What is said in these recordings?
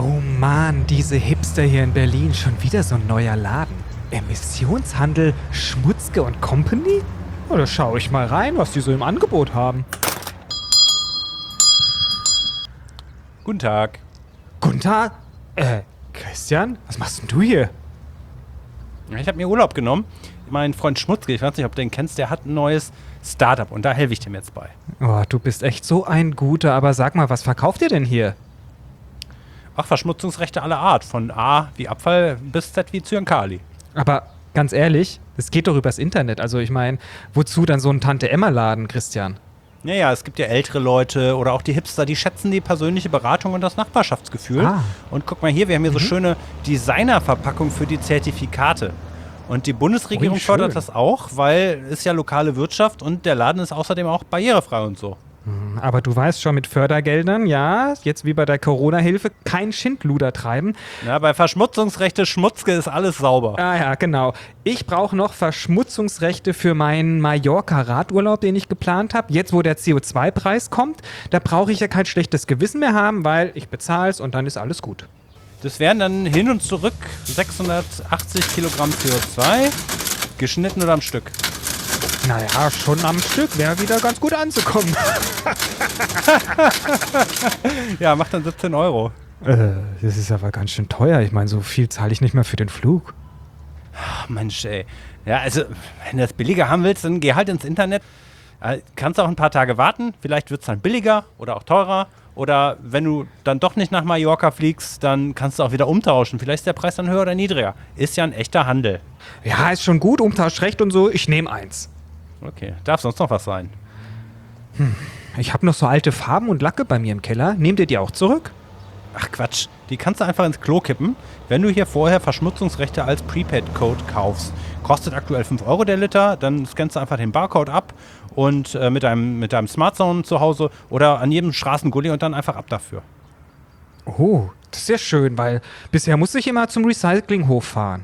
Oh Mann, diese Hipster hier in Berlin, schon wieder so ein neuer Laden. Emissionshandel, Schmutzke und Company? Da schaue ich mal rein, was die so im Angebot haben. Guten Tag. Guten Tag. Christian, was machst denn du hier? Ich habe mir Urlaub genommen. Mein Freund Schmutzke, ich weiß nicht, ob du den kennst, der hat ein neues Startup und da helfe ich dem jetzt bei. Oh, du bist echt so ein Guter, aber sag mal, was verkauft ihr denn hier? Ach, Verschmutzungsrechte aller Art. Von A wie Abfall bis Z wie Zyankali. Aber ganz ehrlich, das geht doch übers Internet. Also ich meine, wozu dann so ein Tante-Emma-Laden, Christian? Naja, es gibt ja ältere Leute oder auch die Hipster, die schätzen die persönliche Beratung und das Nachbarschaftsgefühl. Ah. Und guck mal hier, wir haben hier so schöne Designerverpackungen für die Zertifikate. Und die Bundesregierung Ui, schön. fördert das auch, weil es ja lokale Wirtschaft und der Laden ist außerdem auch barrierefrei und so. Aber du weißt schon, mit Fördergeldern, ja, jetzt wie bei der Corona-Hilfe, kein Schindluder treiben. Ja, bei Verschmutzungsrechte Schmutzke ist alles sauber. Ah ja, genau. Ich brauche noch Verschmutzungsrechte für meinen Mallorca-Radurlaub, den ich geplant habe. Jetzt, wo der CO2-Preis kommt, da brauche ich ja kein schlechtes Gewissen mehr haben, weil ich bezahle es und dann ist alles gut. Das wären dann hin und zurück 680 Kilogramm CO2, geschnitten oder am Stück. Naja, schon am Stück wäre wieder ganz gut anzukommen. Ja, macht dann 17 Euro. Das ist aber ganz schön teuer. Ich meine, so viel zahle ich nicht mehr für den Flug. Ach, Mensch, ey. Ja, also, wenn du das billiger haben willst, dann geh halt ins Internet. Kannst auch ein paar Tage warten. Vielleicht wird es dann billiger oder auch teurer. Oder wenn du dann doch nicht nach Mallorca fliegst, dann kannst du auch wieder umtauschen. Vielleicht ist der Preis dann höher oder niedriger. Ist ja ein echter Handel. Ja, ist schon gut, Umtauschrecht und so. Ich nehme eins. Okay, darf sonst noch was sein? Ich habe noch so alte Farben und Lacke bei mir im Keller. Nehmt ihr die auch zurück? Ach Quatsch, die kannst du einfach ins Klo kippen, wenn du hier vorher Verschmutzungsrechte als Prepaid-Code kaufst. Kostet aktuell 5 Euro der Liter, dann scannst du einfach den Barcode ab und mit deinem Smartphone zu Hause oder an jedem Straßengully und dann einfach ab dafür. Oh, das ist ja schön, weil bisher musste ich immer zum Recyclinghof fahren.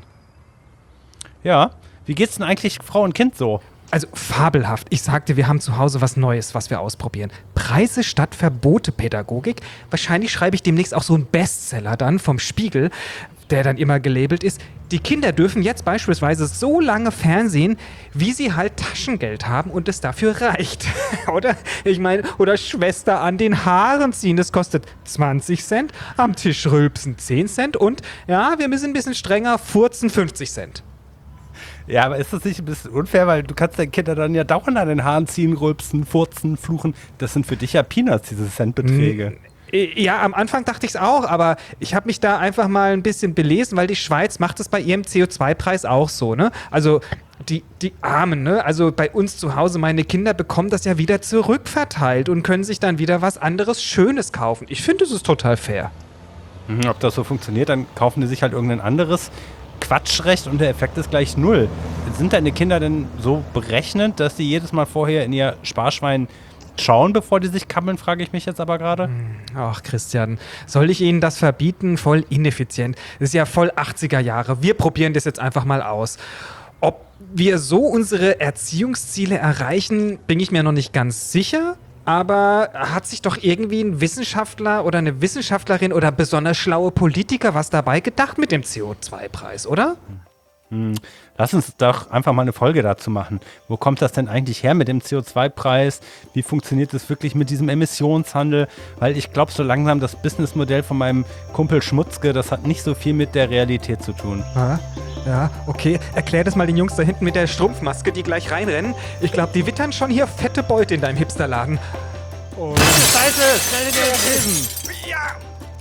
Ja, wie geht's denn eigentlich Frau und Kind so? Also fabelhaft. Ich sagte, wir haben zu Hause was Neues, was wir ausprobieren. Preise statt Verbote Pädagogik. Wahrscheinlich schreibe ich demnächst auch so einen Bestseller dann vom Spiegel, der dann immer gelabelt ist. Die Kinder dürfen jetzt beispielsweise so lange fernsehen, wie sie halt Taschengeld haben und es dafür reicht. Oder? Ich meine, oder Schwester an den Haaren ziehen, das kostet 20 Cent, am Tisch rülpsen 10 Cent und, ja, wir müssen ein bisschen strenger, furzen 50 Cent. Ja, aber ist das nicht ein bisschen unfair, weil du kannst deinen Kindern dann ja dauernd an den Haaren ziehen, rülpsen, furzen, fluchen. Das sind für dich ja Peanuts, diese Centbeträge. Ja, am Anfang dachte ich es auch, aber ich habe mich da einfach mal ein bisschen belesen, weil die Schweiz macht es bei ihrem CO2-Preis auch so, ne? Also die Armen, ne? Also bei uns zu Hause, meine Kinder bekommen das ja wieder zurückverteilt und können sich dann wieder was anderes Schönes kaufen. Ich finde, es ist total fair. Ob das so funktioniert, dann kaufen die sich halt irgendein anderes Quatschrecht und der Effekt ist gleich null. Sind deine Kinder denn so berechnend, dass die jedes Mal vorher in ihr Sparschwein schauen, bevor die sich kabbeln, frage ich mich jetzt aber gerade. Ach, Christian, soll ich Ihnen das verbieten? Voll ineffizient. Das ist ja voll 80er Jahre. Wir probieren das jetzt einfach mal aus. Ob wir so unsere Erziehungsziele erreichen, bin ich mir noch nicht ganz sicher. Aber hat sich doch irgendwie ein Wissenschaftler oder eine Wissenschaftlerin oder besonders schlaue Politiker was dabei gedacht mit dem CO2-Preis, oder? Lass uns doch einfach mal eine Folge dazu machen. Wo kommt das denn eigentlich her mit dem CO2-Preis? Wie funktioniert das wirklich mit diesem Emissionshandel? Weil ich glaube so langsam, das Businessmodell von meinem Kumpel Schmutzke, das hat nicht so viel mit der Realität zu tun. Ja, okay. Erklär das mal den Jungs da hinten mit der Strumpfmaske, die gleich reinrennen. Ich glaube, die wittern schon hier fette Beute in deinem Hipsterladen. Und Scheiße, schnell in den Hilfen! ja!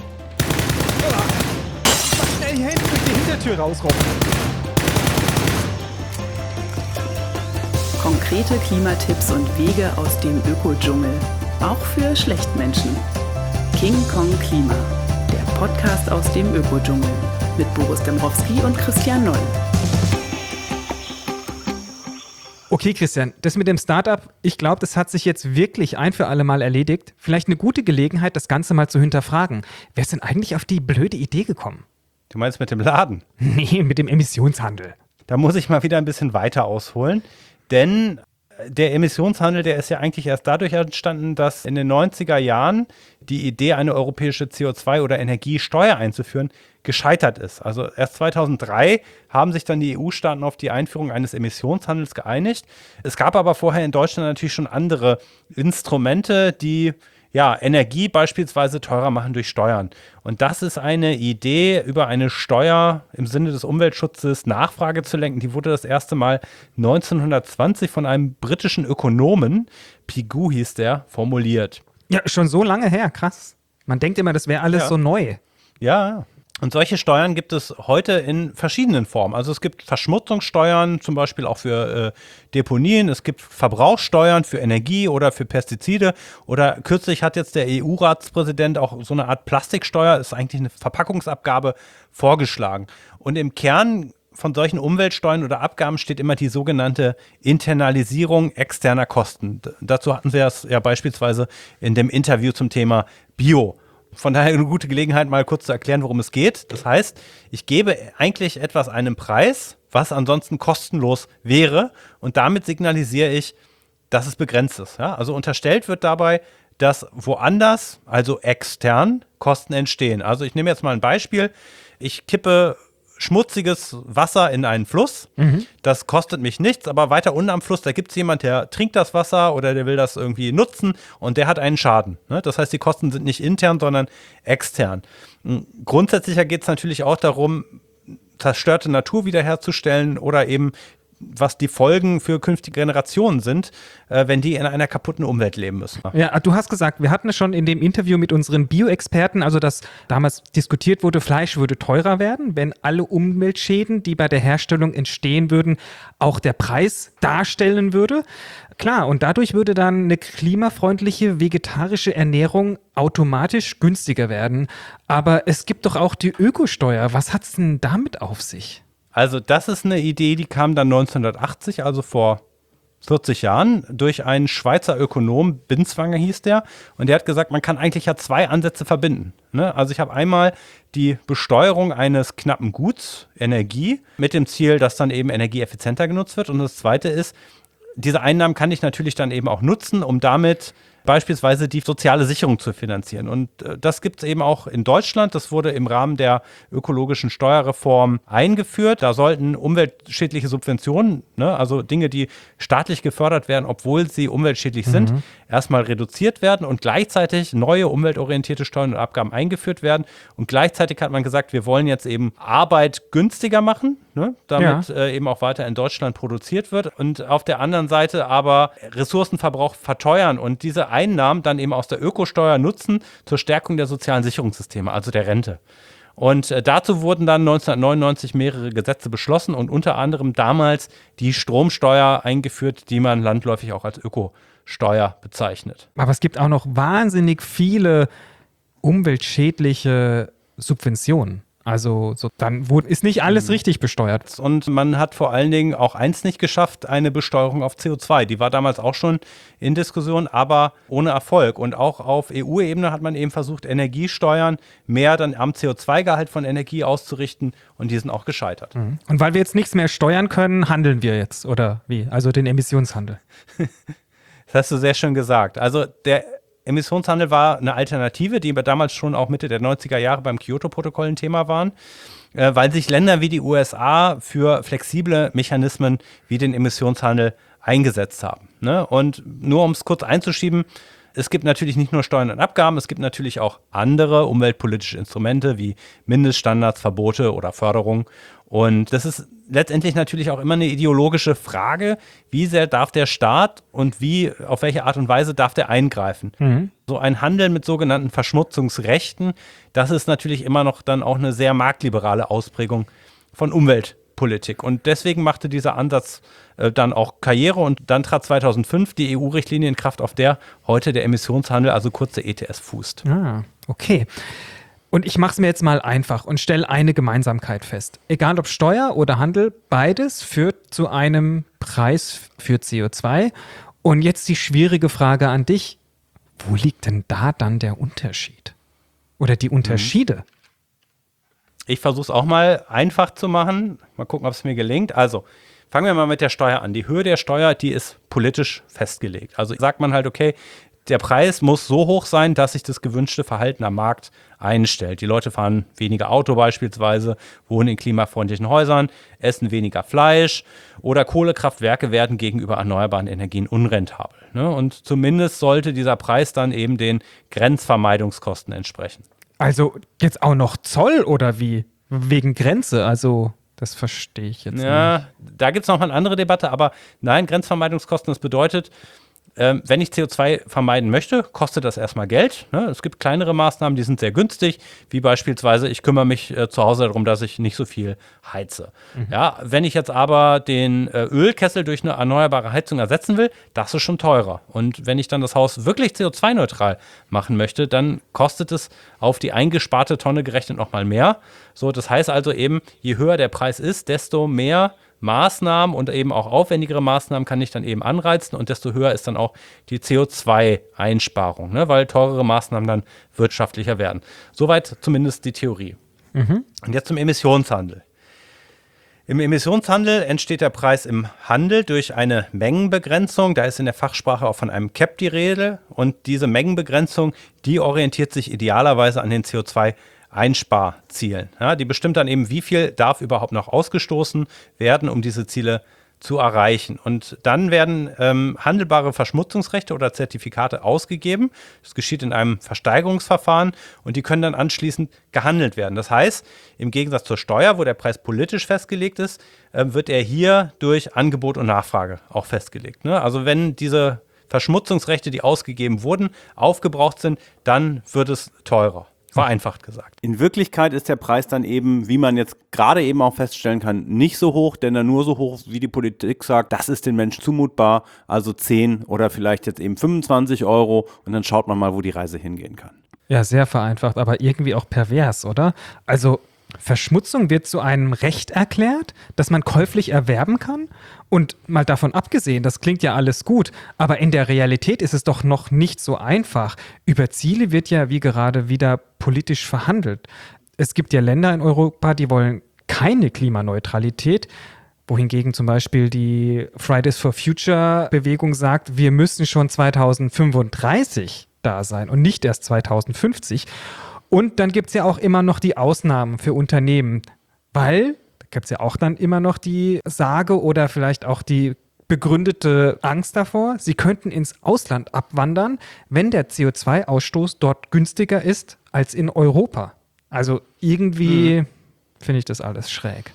Schnell hier hinten durch die Hintertür rausrobben. Konkrete Klimatipps und Wege aus dem Ökodschungel. Auch für Schlechtmenschen. King Kong Klima. Der Podcast aus dem Ökodschungel. Mit Boris Dembrowski und Christian Noll. Okay, Christian, das mit dem Startup, ich glaube, das hat sich jetzt wirklich ein für alle Mal erledigt. Vielleicht eine gute Gelegenheit, das Ganze mal zu hinterfragen. Wer ist denn eigentlich auf die blöde Idee gekommen? Du meinst mit dem Laden? Nee, mit dem Emissionshandel. Da muss ich mal wieder ein bisschen weiter ausholen. Denn Der Emissionshandel, der ist ja eigentlich erst dadurch entstanden, dass in den 90er Jahren die Idee, eine europäische CO2- oder Energiesteuer einzuführen, gescheitert ist. Also erst 2003 haben sich dann die EU-Staaten auf die Einführung eines Emissionshandels geeinigt. Es gab aber vorher in Deutschland natürlich schon andere Instrumente, die Energie beispielsweise teurer machen durch Steuern. Und das ist eine Idee, über eine Steuer im Sinne des Umweltschutzes Nachfrage zu lenken. Die wurde das erste Mal 1920 von einem britischen Ökonomen, Pigou hieß der, formuliert. Ja, schon so lange her, krass. Man denkt immer, das wäre alles so neu. Ja, und solche Steuern gibt es heute in verschiedenen Formen. Also es gibt Verschmutzungssteuern, zum Beispiel auch für Deponien. Es gibt Verbrauchssteuern für Energie oder für Pestizide. Oder kürzlich hat jetzt der EU-Ratspräsident auch so eine Art Plastiksteuer, ist eigentlich eine Verpackungsabgabe, vorgeschlagen. Und im Kern von solchen Umweltsteuern oder Abgaben steht immer die sogenannte Internalisierung externer Kosten. Dazu hatten wir es ja beispielsweise in dem Interview zum Thema Bio. Von daher eine gute Gelegenheit, mal kurz zu erklären, worum es geht. Das heißt, ich gebe eigentlich etwas einen Preis, was ansonsten kostenlos wäre, und damit signalisiere ich, dass es begrenzt ist. Ja? Also unterstellt wird dabei, dass woanders, also extern, Kosten entstehen. Also ich nehme jetzt mal ein Beispiel. Ich kippe schmutziges Wasser in einen Fluss. Das kostet mich nichts, aber weiter unten am Fluss, da gibt es jemand, der trinkt das Wasser oder der will das irgendwie nutzen und der hat einen Schaden. Ne? Das heißt, die Kosten sind nicht intern, sondern extern. Grundsätzlicher geht es natürlich auch darum, zerstörte Natur wiederherzustellen oder eben was die Folgen für künftige Generationen sind, wenn die in einer kaputten Umwelt leben müssen. Ja, du hast gesagt, wir hatten es schon in dem Interview mit unseren Bioexperten, also dass damals diskutiert wurde, Fleisch würde teurer werden, wenn alle Umweltschäden, die bei der Herstellung entstehen würden, auch der Preis darstellen würde. Klar, und dadurch würde dann eine klimafreundliche vegetarische Ernährung automatisch günstiger werden. Aber es gibt doch auch die Ökosteuer. Was hat es denn damit auf sich? Also das ist eine Idee, die kam dann 1980, also vor 40 Jahren, durch einen Schweizer Ökonom, Binswanger hieß der, und der hat gesagt, man kann eigentlich ja zwei Ansätze verbinden. Ne? Also ich habe einmal die Besteuerung eines knappen Guts, Energie, mit dem Ziel, dass dann eben Energie effizienter genutzt wird, und das zweite ist, diese Einnahmen kann ich natürlich dann eben auch nutzen, um damit beispielsweise die soziale Sicherung zu finanzieren. Und das gibt es eben auch in Deutschland. Das wurde im Rahmen der ökologischen Steuerreform eingeführt. Da sollten umweltschädliche Subventionen, ne, also Dinge, die staatlich gefördert werden, obwohl sie umweltschädlich sind, erstmal reduziert werden und gleichzeitig neue umweltorientierte Steuern und Abgaben eingeführt werden. Und gleichzeitig hat man gesagt, wir wollen jetzt eben Arbeit günstiger machen, ne, damit eben auch weiter in Deutschland produziert wird. Und auf der anderen Seite aber Ressourcenverbrauch verteuern und diese Einnahmen dann eben aus der Ökosteuer nutzen zur Stärkung der sozialen Sicherungssysteme, also der Rente. Und dazu wurden dann 1999 mehrere Gesetze beschlossen und unter anderem damals die Stromsteuer eingeführt, die man landläufig auch als Ökosteuer bezeichnet. Aber es gibt auch noch wahnsinnig viele umweltschädliche Subventionen. Also dann ist nicht alles richtig besteuert. Und man hat vor allen Dingen auch eins nicht geschafft, eine Besteuerung auf CO2. Die war damals auch schon in Diskussion, aber ohne Erfolg. Und auch auf EU-Ebene hat man eben versucht, Energiesteuern mehr dann am CO2-Gehalt von Energie auszurichten, und die sind auch gescheitert. Und weil wir jetzt nichts mehr steuern können, handeln wir jetzt, oder wie? Also den Emissionshandel. Das hast du sehr schön gesagt. Also der Emissionshandel war eine Alternative, die damals schon auch Mitte der 90er Jahre beim Kyoto-Protokoll ein Thema waren, weil sich Länder wie die USA für flexible Mechanismen wie den Emissionshandel eingesetzt haben. Ne? Und nur um es kurz einzuschieben, es gibt natürlich nicht nur Steuern und Abgaben, es gibt natürlich auch andere umweltpolitische Instrumente wie Mindeststandards, Verbote oder Förderung. Und das ist letztendlich natürlich auch immer eine ideologische Frage, wie sehr darf der Staat und auf welche Art und Weise darf der eingreifen. So ein Handel mit sogenannten Verschmutzungsrechten, das ist natürlich immer noch dann auch eine sehr marktliberale Ausprägung von Umweltpolitik. Und deswegen machte dieser Ansatz dann auch Karriere, und dann trat 2005 die EU-Richtlinie in Kraft, auf der heute der Emissionshandel, also kurze ETS, fußt. Ah, okay. Und ich mache es mir jetzt mal einfach und stelle eine Gemeinsamkeit fest. Egal ob Steuer oder Handel, beides führt zu einem Preis für CO2. Und jetzt die schwierige Frage an dich. Wo liegt denn da dann der Unterschied? Oder die Unterschiede? Ich versuche es auch mal einfach zu machen. Mal gucken, ob es mir gelingt. Also, Fangen wir mal mit der Steuer an. Die Höhe der Steuer, die ist politisch festgelegt. Also sagt man halt, okay, der Preis muss so hoch sein, dass sich das gewünschte Verhalten am Markt einstellt. Die Leute fahren weniger Auto beispielsweise, wohnen in klimafreundlichen Häusern, essen weniger Fleisch oder Kohlekraftwerke werden gegenüber erneuerbaren Energien unrentabel. Ne? Und zumindest sollte dieser Preis dann eben den Grenzvermeidungskosten entsprechen. Also jetzt auch noch Zoll oder wie? Wegen Grenze, also das verstehe ich jetzt nicht. Ja, da gibt es noch mal eine andere Debatte, aber nein, Grenzvermeidungskosten, das bedeutet, wenn ich CO2 vermeiden möchte, kostet das erstmal Geld. Ne? Es gibt kleinere Maßnahmen, die sind sehr günstig, wie beispielsweise, ich kümmere mich zu Hause darum, dass ich nicht so viel heize. Ja, wenn ich jetzt aber den Ölkessel durch eine erneuerbare Heizung ersetzen will, das ist schon teurer. Und wenn ich dann das Haus wirklich CO2-neutral machen möchte, dann kostet es auf die eingesparte Tonne gerechnet nochmal mehr. So, das heißt also eben, je höher der Preis ist, desto mehr Maßnahmen und eben auch aufwendigere Maßnahmen kann ich dann eben anreizen und desto höher ist dann auch die CO2-Einsparung, ne, weil teurere Maßnahmen dann wirtschaftlicher werden. Soweit zumindest die Theorie. Und jetzt zum Emissionshandel. Im Emissionshandel entsteht der Preis im Handel durch eine Mengenbegrenzung. Da ist in der Fachsprache auch von einem Cap die Rede. Und diese Mengenbegrenzung, die orientiert sich idealerweise an den CO2-Einsparzielen. Ja, die bestimmt dann eben, wie viel darf überhaupt noch ausgestoßen werden, um diese Ziele zu erreichen. Und dann werden handelbare Verschmutzungsrechte oder Zertifikate ausgegeben. Das geschieht in einem Versteigerungsverfahren und die können dann anschließend gehandelt werden. Das heißt, im Gegensatz zur Steuer, wo der Preis politisch festgelegt ist, wird er hier durch Angebot und Nachfrage auch festgelegt. Ne? Also wenn diese Verschmutzungsrechte, die ausgegeben wurden, aufgebraucht sind, dann wird es teurer. Vereinfacht gesagt. In Wirklichkeit ist der Preis dann eben, wie man jetzt gerade eben auch feststellen kann, nicht so hoch, denn er nur so hoch, wie die Politik sagt, das ist den Menschen zumutbar, also 10 oder vielleicht jetzt eben 25 Euro und dann schaut man mal, wo die Reise hingehen kann. Ja, sehr vereinfacht, aber irgendwie auch pervers, oder? Also Verschmutzung wird zu einem Recht erklärt, das man käuflich erwerben kann? Und mal davon abgesehen, das klingt ja alles gut, aber in der Realität ist es doch noch nicht so einfach. Über Ziele wird ja wie gerade wieder politisch verhandelt. Es gibt ja Länder in Europa, die wollen keine Klimaneutralität, wohingegen zum Beispiel die Fridays for Future Bewegung sagt, wir müssen schon 2035 da sein und nicht erst 2050. Und dann gibt es ja auch immer noch die Ausnahmen für Unternehmen, weil da gibt es ja auch dann immer noch die Sage oder vielleicht auch die begründete Angst davor, sie könnten ins Ausland abwandern, wenn der CO2-Ausstoß dort günstiger ist als in Europa. Also irgendwie finde ich das alles schräg.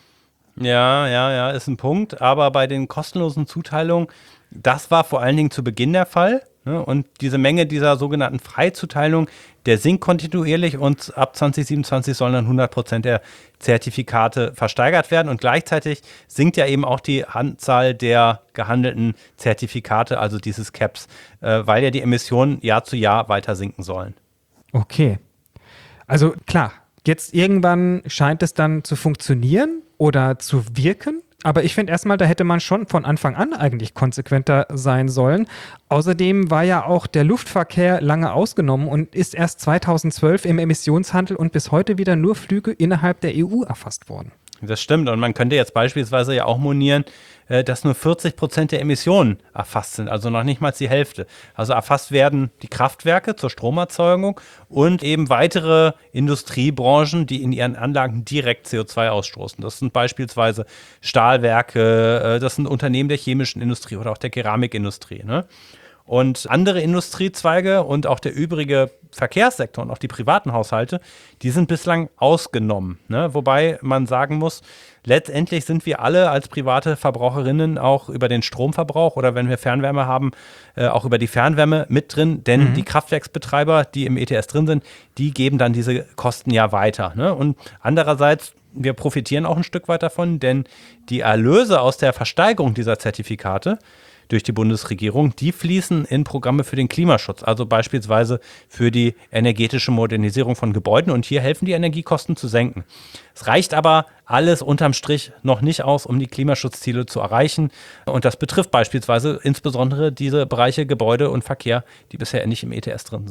Ja, ist ein Punkt. Aber bei den kostenlosen Zuteilungen, das war vor allen Dingen zu Beginn der Fall. Ne? Und diese Menge dieser sogenannten Freizuteilung, der sinkt kontinuierlich und ab 2027 sollen dann 100% der Zertifikate versteigert werden. Und gleichzeitig sinkt ja eben auch die Anzahl der gehandelten Zertifikate, also dieses Caps, weil ja die Emissionen Jahr zu Jahr weiter sinken sollen. Okay. Also klar, jetzt irgendwann scheint es dann zu funktionieren oder zu wirken. Aber ich finde erstmal, da hätte man schon von Anfang an eigentlich konsequenter sein sollen. Außerdem war ja auch der Luftverkehr lange ausgenommen und ist erst 2012 im Emissionshandel und bis heute wieder nur Flüge innerhalb der EU erfasst worden. Das stimmt. Und man könnte jetzt beispielsweise ja auch monieren, dass nur 40% der Emissionen erfasst sind, also noch nicht mal die Hälfte. Also erfasst werden die Kraftwerke zur Stromerzeugung und eben weitere Industriebranchen, die in ihren Anlagen direkt CO2 ausstoßen. Das sind beispielsweise Stahlwerke, das sind Unternehmen der chemischen Industrie oder auch der Keramikindustrie, ne? Und andere Industriezweige und auch der übrige Verkehrssektor und auch die privaten Haushalte, die sind bislang ausgenommen. Ne? Wobei man sagen muss, letztendlich sind wir alle als private Verbraucherinnen auch über den Stromverbrauch oder wenn wir Fernwärme haben, auch über die Fernwärme mit drin. Denn die Kraftwerksbetreiber, die im ETS drin sind, die geben dann diese Kosten ja weiter. Ne? Und andererseits, wir profitieren auch ein Stück weit davon, denn die Erlöse aus der Versteigerung dieser Zertifikate durch die Bundesregierung, die fließen in Programme für den Klimaschutz, also beispielsweise für die energetische Modernisierung von Gebäuden. Und hier helfen die Energiekosten zu senken. Es reicht aber alles unterm Strich noch nicht aus, um die Klimaschutzziele zu erreichen. Und das betrifft beispielsweise insbesondere diese Bereiche Gebäude und Verkehr, die bisher nicht im ETS drin sind.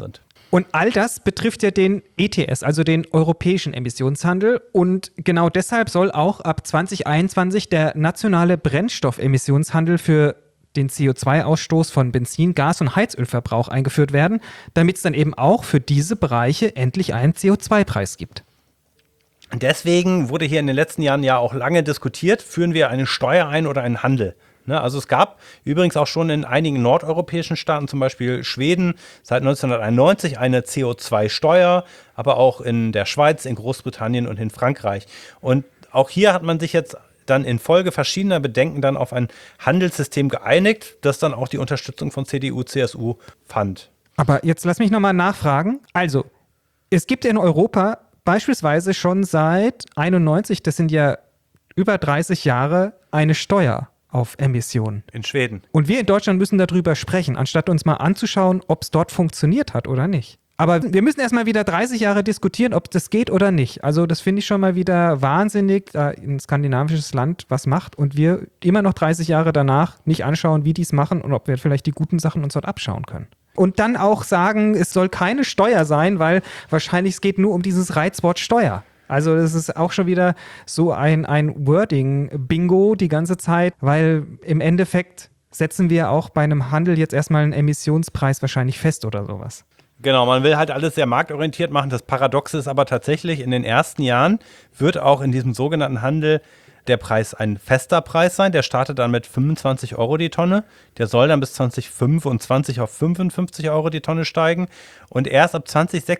Und all das betrifft ja den ETS, also den europäischen Emissionshandel. Und genau deshalb soll auch ab 2021 der nationale Brennstoffemissionshandel für den CO2-Ausstoß von Benzin, Gas und Heizölverbrauch eingeführt werden, damit es dann eben auch für diese Bereiche endlich einen CO2-Preis gibt. Deswegen wurde hier in den letzten Jahren ja auch lange diskutiert, führen wir eine Steuer ein oder einen Handel. Ne, also es gab übrigens auch schon in einigen nordeuropäischen Staaten, zum Beispiel Schweden, seit 1991 eine CO2-Steuer, aber auch in der Schweiz, in Großbritannien und in Frankreich. Und auch hier hat man sich jetzt dann infolge verschiedener Bedenken dann auf ein Handelssystem geeinigt, das dann auch die Unterstützung von CDU, CSU fand. Aber jetzt lass mich nochmal nachfragen. Also, es gibt in Europa beispielsweise schon seit 91, das sind ja über 30 Jahre, eine Steuer auf Emissionen. In Schweden. Und wir in Deutschland müssen darüber sprechen, anstatt uns mal anzuschauen, ob es dort funktioniert hat oder nicht. Aber wir müssen erstmal wieder 30 Jahre diskutieren, ob das geht oder nicht. Also das finde ich schon mal wieder wahnsinnig, da ein skandinavisches Land was macht und wir immer noch 30 Jahre danach nicht anschauen, wie die es machen und ob wir vielleicht die guten Sachen uns dort abschauen können. Und dann auch sagen, es soll keine Steuer sein, weil wahrscheinlich es geht nur um dieses Reizwort Steuer. Also das ist auch schon wieder so ein Wording-Bingo die ganze Zeit, weil im Endeffekt setzen wir auch bei einem Handel jetzt erstmal einen Emissionspreis wahrscheinlich fest oder sowas. Genau, man will halt alles sehr marktorientiert machen. Das Paradoxe ist aber tatsächlich, in den ersten Jahren wird auch in diesem sogenannten Handel der Preis ein fester Preis sein. Der startet dann mit 25 Euro die Tonne. Der soll dann bis 2025 auf 55 Euro die Tonne steigen. Und erst ab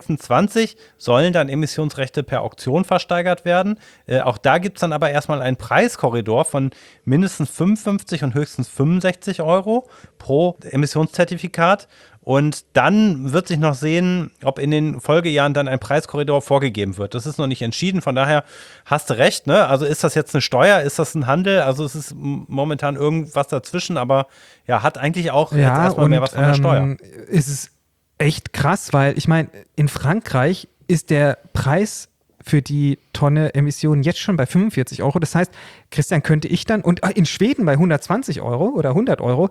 2026 sollen dann Emissionsrechte per Auktion versteigert werden. Auch da gibt es dann aber erstmal einen Preiskorridor von mindestens 55 und höchstens 65 Euro pro Emissionszertifikat. Und dann wird sich noch sehen, ob in den Folgejahren dann ein Preiskorridor vorgegeben wird. Das ist noch nicht entschieden, von daher hast du recht, ne? Also ist das jetzt eine Steuer, ist das ein Handel? Also es ist momentan irgendwas dazwischen, aber ja, hat eigentlich auch jetzt erstmal mehr was von der Steuer. Es ist echt krass, weil ich meine, in Frankreich ist der Preis für die Tonne Emissionen jetzt schon bei 45 Euro. Das heißt, Christian, könnte ich dann, und in Schweden bei 120 Euro oder 100 Euro,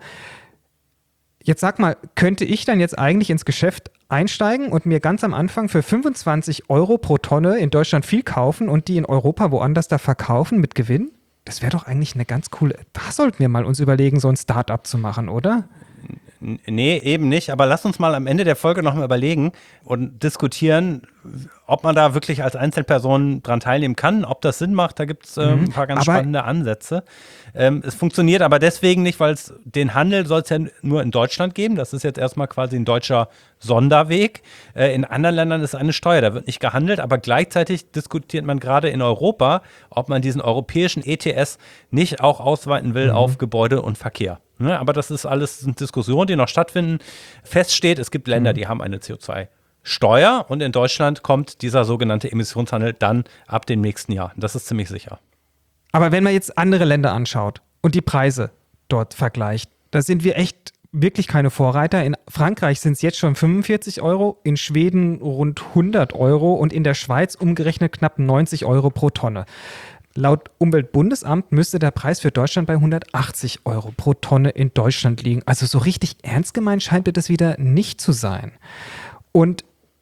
jetzt sag mal, könnte ich dann jetzt eigentlich ins Geschäft einsteigen und mir ganz am Anfang für 25 Euro pro Tonne in Deutschland viel kaufen und die in Europa woanders da verkaufen mit Gewinn? Das wäre doch eigentlich eine ganz coole, da sollten wir mal uns überlegen, so ein Start-up zu machen, oder? Nee, eben nicht. Aber lass uns mal am Ende der Folge nochmal überlegen und diskutieren, ob man da wirklich als Einzelperson dran teilnehmen kann, ob das Sinn macht. Da gibt es ein paar ganz spannende Ansätze. Es funktioniert aber deswegen nicht, weil es den Handel soll es ja nur in Deutschland geben. Das ist jetzt erstmal quasi ein deutscher Sonderweg. In anderen Ländern ist eine Steuer, da wird nicht gehandelt, aber gleichzeitig diskutiert man gerade in Europa, ob man diesen europäischen ETS nicht auch ausweiten will auf Gebäude und Verkehr. Ne, aber das ist alles eine Diskussion, die noch stattfinden. Fest steht, es gibt Länder, die haben eine CO2-Steuer und in Deutschland kommt dieser sogenannte Emissionshandel dann ab dem nächsten Jahr. Das ist ziemlich sicher. Aber wenn man jetzt andere Länder anschaut und die Preise dort vergleicht, da sind wir echt wirklich keine Vorreiter. In Frankreich sind es jetzt schon 45 Euro, in Schweden rund 100 Euro und in der Schweiz umgerechnet knapp 90 Euro pro Tonne. Laut Umweltbundesamt müsste der Preis für Deutschland bei 180 Euro pro Tonne in Deutschland liegen. Also so richtig ernst gemeint scheint mir das wieder nicht zu sein. Und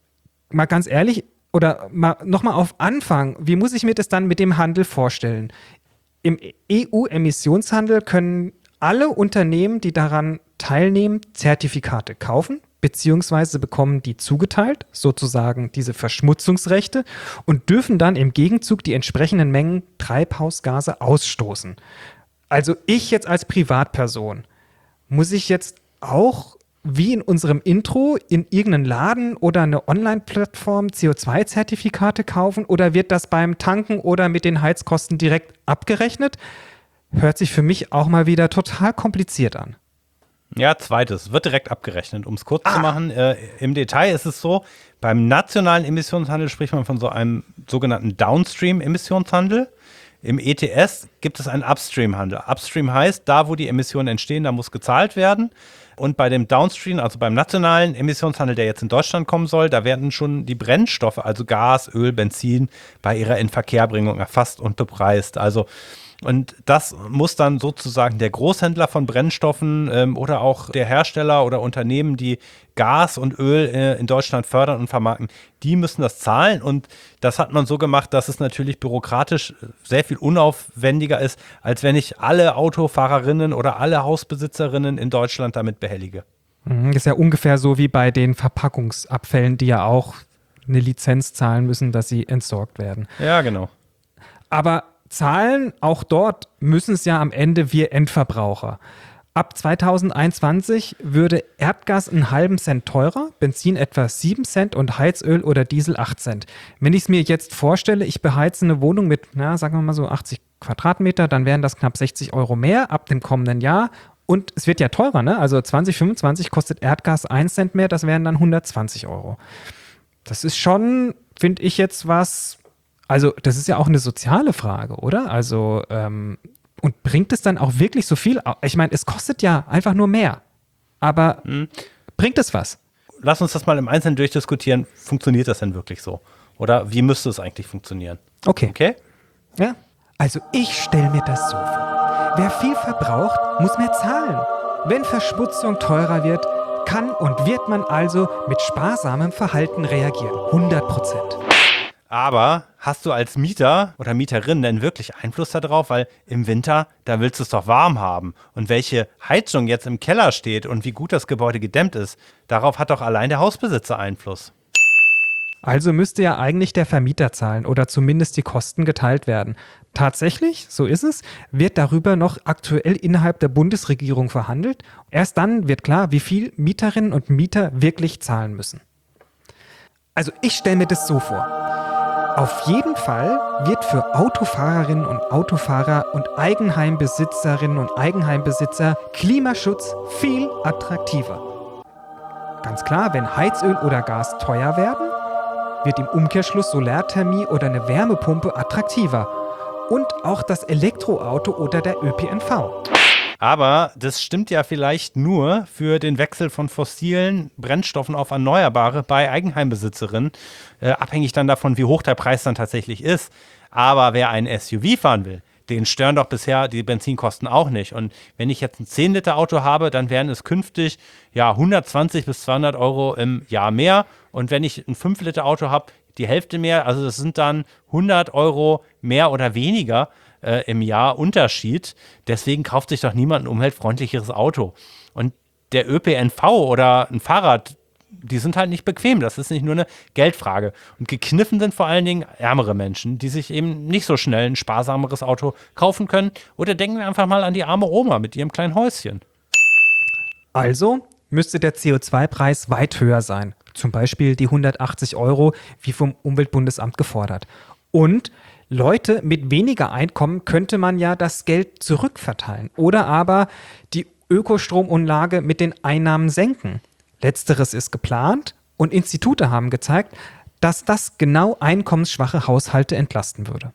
mal ganz ehrlich, oder mal nochmal auf Anfang, wie muss ich mir das dann mit dem Handel vorstellen? Im EU-Emissionshandel können alle Unternehmen, die daran teilnehmen, Zertifikate kaufen, beziehungsweise bekommen die zugeteilt, sozusagen diese Verschmutzungsrechte, und dürfen dann im Gegenzug die entsprechenden Mengen Treibhausgase ausstoßen. Also ich jetzt als Privatperson, muss ich jetzt auch wie in unserem Intro in irgendeinen Laden oder eine Online-Plattform CO2-Zertifikate kaufen oder wird das beim Tanken oder mit den Heizkosten direkt abgerechnet? Hört sich für mich auch mal wieder total kompliziert an. Ja, zweites, wird direkt abgerechnet. Um es kurz zu machen, im Detail ist es so, beim nationalen Emissionshandel spricht man von so einem sogenannten Downstream-Emissionshandel. Im ETS gibt es einen Upstream-Handel. Upstream heißt, da wo die Emissionen entstehen, da muss gezahlt werden. Und bei dem Downstream, also beim nationalen Emissionshandel, der jetzt in Deutschland kommen soll, da werden schon die Brennstoffe, also Gas, Öl, Benzin, bei ihrer Inverkehrbringung erfasst und bepreist. Also Und das muss dann sozusagen der Großhändler von Brennstoffen oder auch der Hersteller oder Unternehmen, die Gas und Öl in Deutschland fördern und vermarkten, die müssen das zahlen. Und das hat man so gemacht, dass es natürlich bürokratisch sehr viel unaufwendiger ist, als wenn ich alle Autofahrerinnen oder alle Hausbesitzerinnen in Deutschland damit behellige. Das ist ja ungefähr so wie bei den Verpackungsabfällen, die ja auch eine Lizenz zahlen müssen, dass sie entsorgt werden. Ja, genau. Aber zahlen, auch dort müssen es ja am Ende wir Endverbraucher. Ab 2021 würde Erdgas einen halben Cent teurer, Benzin etwa 7 Cent und Heizöl oder Diesel 8 Cent. Wenn ich es mir jetzt vorstelle, ich beheize eine Wohnung mit, sagen wir mal so 80 Quadratmeter, dann wären das knapp 60 Euro mehr ab dem kommenden Jahr. Und es wird ja teurer, ne? Also 2025 kostet Erdgas 1 Cent mehr, das wären dann 120 Euro. Das ist schon, finde ich jetzt was, also das ist ja auch eine soziale Frage, oder? Also, und bringt es dann auch wirklich so viel? Ich meine, es kostet ja einfach nur mehr. Aber bringt es was? Lass uns das mal im Einzelnen durchdiskutieren. Funktioniert das denn wirklich so? Oder wie müsste es eigentlich funktionieren? Okay? Ja. Also ich stelle mir das so vor. Wer viel verbraucht, muss mehr zahlen. Wenn Verschmutzung teurer wird, kann und wird man also mit sparsamem Verhalten reagieren. 100%. Aber hast du als Mieter oder Mieterin denn wirklich Einfluss darauf? Weil im Winter, da willst du es doch warm haben. Und welche Heizung jetzt im Keller steht und wie gut das Gebäude gedämmt ist, darauf hat doch allein der Hausbesitzer Einfluss. Also müsste ja eigentlich der Vermieter zahlen oder zumindest die Kosten geteilt werden. Tatsächlich, so ist es, wird darüber noch aktuell innerhalb der Bundesregierung verhandelt. Erst dann wird klar, wie viel Mieterinnen und Mieter wirklich zahlen müssen. Also ich stelle mir das so vor. Auf jeden Fall wird für Autofahrerinnen und Autofahrer und Eigenheimbesitzerinnen und Eigenheimbesitzer Klimaschutz viel attraktiver. Ganz klar, wenn Heizöl oder Gas teuer werden, wird im Umkehrschluss Solarthermie oder eine Wärmepumpe attraktiver. Und auch das Elektroauto oder der ÖPNV. Aber das stimmt ja vielleicht nur für den Wechsel von fossilen Brennstoffen auf Erneuerbare bei Eigenheimbesitzerinnen, abhängig dann davon, wie hoch der Preis dann tatsächlich ist. Aber wer ein SUV fahren will, den stören doch bisher die Benzinkosten auch nicht. Und wenn ich jetzt ein 10-Liter-Auto habe, dann wären es künftig 120 bis 200 Euro im Jahr mehr. Und wenn ich ein 5-Liter-Auto habe, die Hälfte mehr, also das sind dann 100 Euro mehr oder weniger im Jahr Unterschied. Deswegen kauft sich doch niemand ein umweltfreundlicheres Auto. Und der ÖPNV oder ein Fahrrad, die sind halt nicht bequem. Das ist nicht nur eine Geldfrage. Und gekniffen sind vor allen Dingen ärmere Menschen, die sich eben nicht so schnell ein sparsameres Auto kaufen können. Oder denken wir einfach mal an die arme Oma mit ihrem kleinen Häuschen. Also müsste der CO2-Preis weit höher sein. Zum Beispiel die 180 Euro, wie vom Umweltbundesamt gefordert. Und Leute mit weniger Einkommen könnte man ja das Geld zurückverteilen oder aber die Ökostromumlage mit den Einnahmen senken. Letzteres ist geplant und Institute haben gezeigt, dass das genau einkommensschwache Haushalte entlasten würde.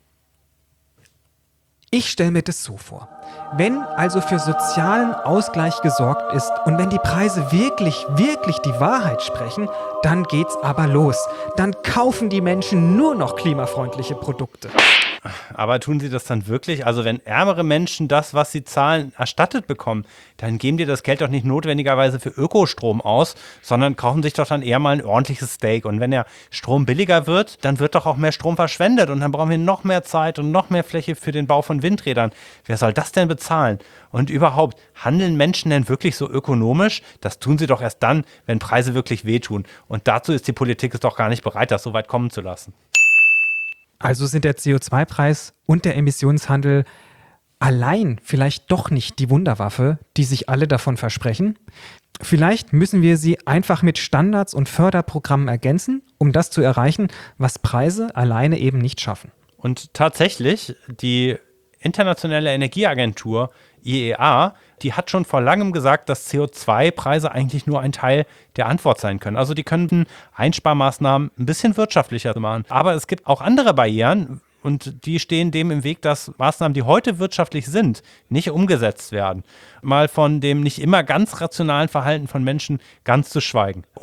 Ich stelle mir das so vor. Wenn also für sozialen Ausgleich gesorgt ist und wenn die Preise wirklich die Wahrheit sprechen, dann geht's aber los. Dann kaufen die Menschen nur noch klimafreundliche Produkte. Aber tun sie das dann wirklich? Also wenn ärmere Menschen das, was sie zahlen, erstattet bekommen, dann geben die das Geld doch nicht notwendigerweise für Ökostrom aus, sondern kaufen sich doch dann eher mal ein ordentliches Steak. Und wenn der Strom billiger wird, dann wird doch auch mehr Strom verschwendet und dann brauchen wir noch mehr Zeit und noch mehr Fläche für den Bau von Windrädern. Wer soll das denn bezahlen? Und überhaupt, handeln Menschen denn wirklich so ökonomisch? Das tun sie doch erst dann, wenn Preise wirklich wehtun. Und dazu ist die Politik doch gar nicht bereit, das so weit kommen zu lassen. Also sind der CO2-Preis und der Emissionshandel allein vielleicht doch nicht die Wunderwaffe, die sich alle davon versprechen. Vielleicht müssen wir sie einfach mit Standards und Förderprogrammen ergänzen, um das zu erreichen, was Preise alleine eben nicht schaffen. Und tatsächlich, die Internationale Energieagentur, IEA, die hat schon vor langem gesagt, dass CO2-Preise eigentlich nur ein Teil der Antwort sein können. Also die können Einsparmaßnahmen ein bisschen wirtschaftlicher machen. Aber es gibt auch andere Barrieren und die stehen dem im Weg, dass Maßnahmen, die heute wirtschaftlich sind, nicht umgesetzt werden. Mal von dem nicht immer ganz rationalen Verhalten von Menschen ganz zu schweigen. Und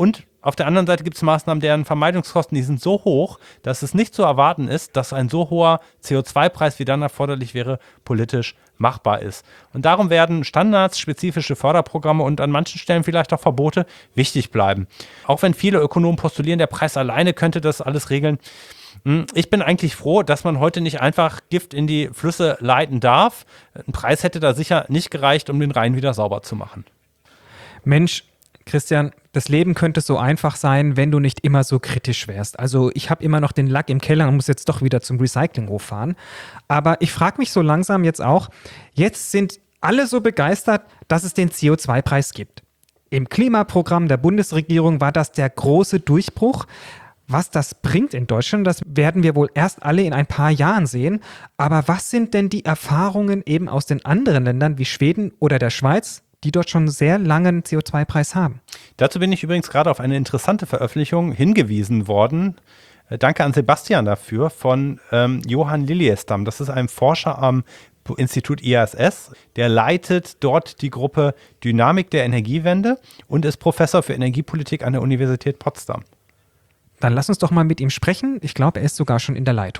Auf der anderen Seite gibt es Maßnahmen, deren Vermeidungskosten, die sind so hoch, dass es nicht zu erwarten ist, dass ein so hoher CO2-Preis, wie dann erforderlich wäre, politisch machbar ist. Und darum werden Standards, spezifische Förderprogramme und an manchen Stellen vielleicht auch Verbote wichtig bleiben. Auch wenn viele Ökonomen postulieren, der Preis alleine könnte das alles regeln. Ich bin eigentlich froh, dass man heute nicht einfach Gift in die Flüsse leiten darf. Ein Preis hätte da sicher nicht gereicht, um den Rhein wieder sauber zu machen. Mensch, Christian, das Leben könnte so einfach sein, wenn du nicht immer so kritisch wärst. Also ich habe immer noch den Lack im Keller und muss jetzt doch wieder zum Recyclinghof fahren. Aber ich frage mich so langsam jetzt auch, jetzt sind alle so begeistert, dass es den CO2-Preis gibt. Im Klimaprogramm der Bundesregierung war das der große Durchbruch. Was das bringt in Deutschland, das werden wir wohl erst alle in ein paar Jahren sehen. Aber was sind denn die Erfahrungen eben aus den anderen Ländern wie Schweden oder der Schweiz, die dort schon sehr langen CO2-Preis haben? Dazu bin ich übrigens gerade auf eine interessante Veröffentlichung hingewiesen worden. Danke an Sebastian dafür, von Johann Liljestam. Das ist ein Forscher am Institut IASS. Der leitet dort die Gruppe Dynamik der Energiewende und ist Professor für Energiepolitik an der Universität Potsdam. Dann lass uns doch mal mit ihm sprechen. Ich glaube, er ist sogar schon in der Leitung.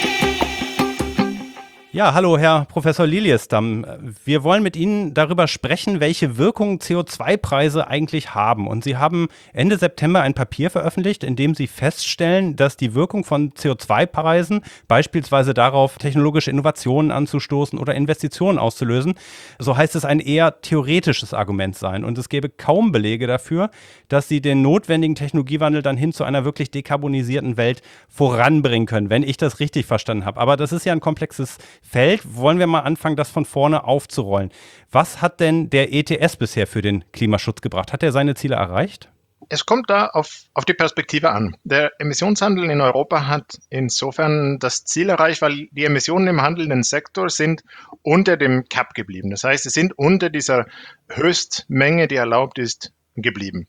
Ja, hallo Herr Professor Liljestam. Wir wollen mit Ihnen darüber sprechen, welche Wirkung CO2-Preise eigentlich haben. Und Sie haben Ende September ein Papier veröffentlicht, in dem Sie feststellen, dass die Wirkung von CO2-Preisen, beispielsweise darauf, technologische Innovationen anzustoßen oder Investitionen auszulösen, so heißt es, ein eher theoretisches Argument sein. Und es gäbe kaum Belege dafür, dass sie den notwendigen Technologiewandel dann hin zu einer wirklich dekarbonisierten Welt voranbringen können, wenn ich das richtig verstanden habe. Aber das ist ja ein komplexes Feld. Wollen wir mal anfangen, das von vorne aufzurollen. Was hat denn der ETS bisher für den Klimaschutz gebracht? Hat er seine Ziele erreicht? Es kommt da auf die Perspektive an. Der Emissionshandel in Europa hat insofern das Ziel erreicht, weil die Emissionen im handelnden Sektor sind unter dem Cap geblieben. Das heißt, sie sind unter dieser Höchstmenge, die erlaubt ist, geblieben.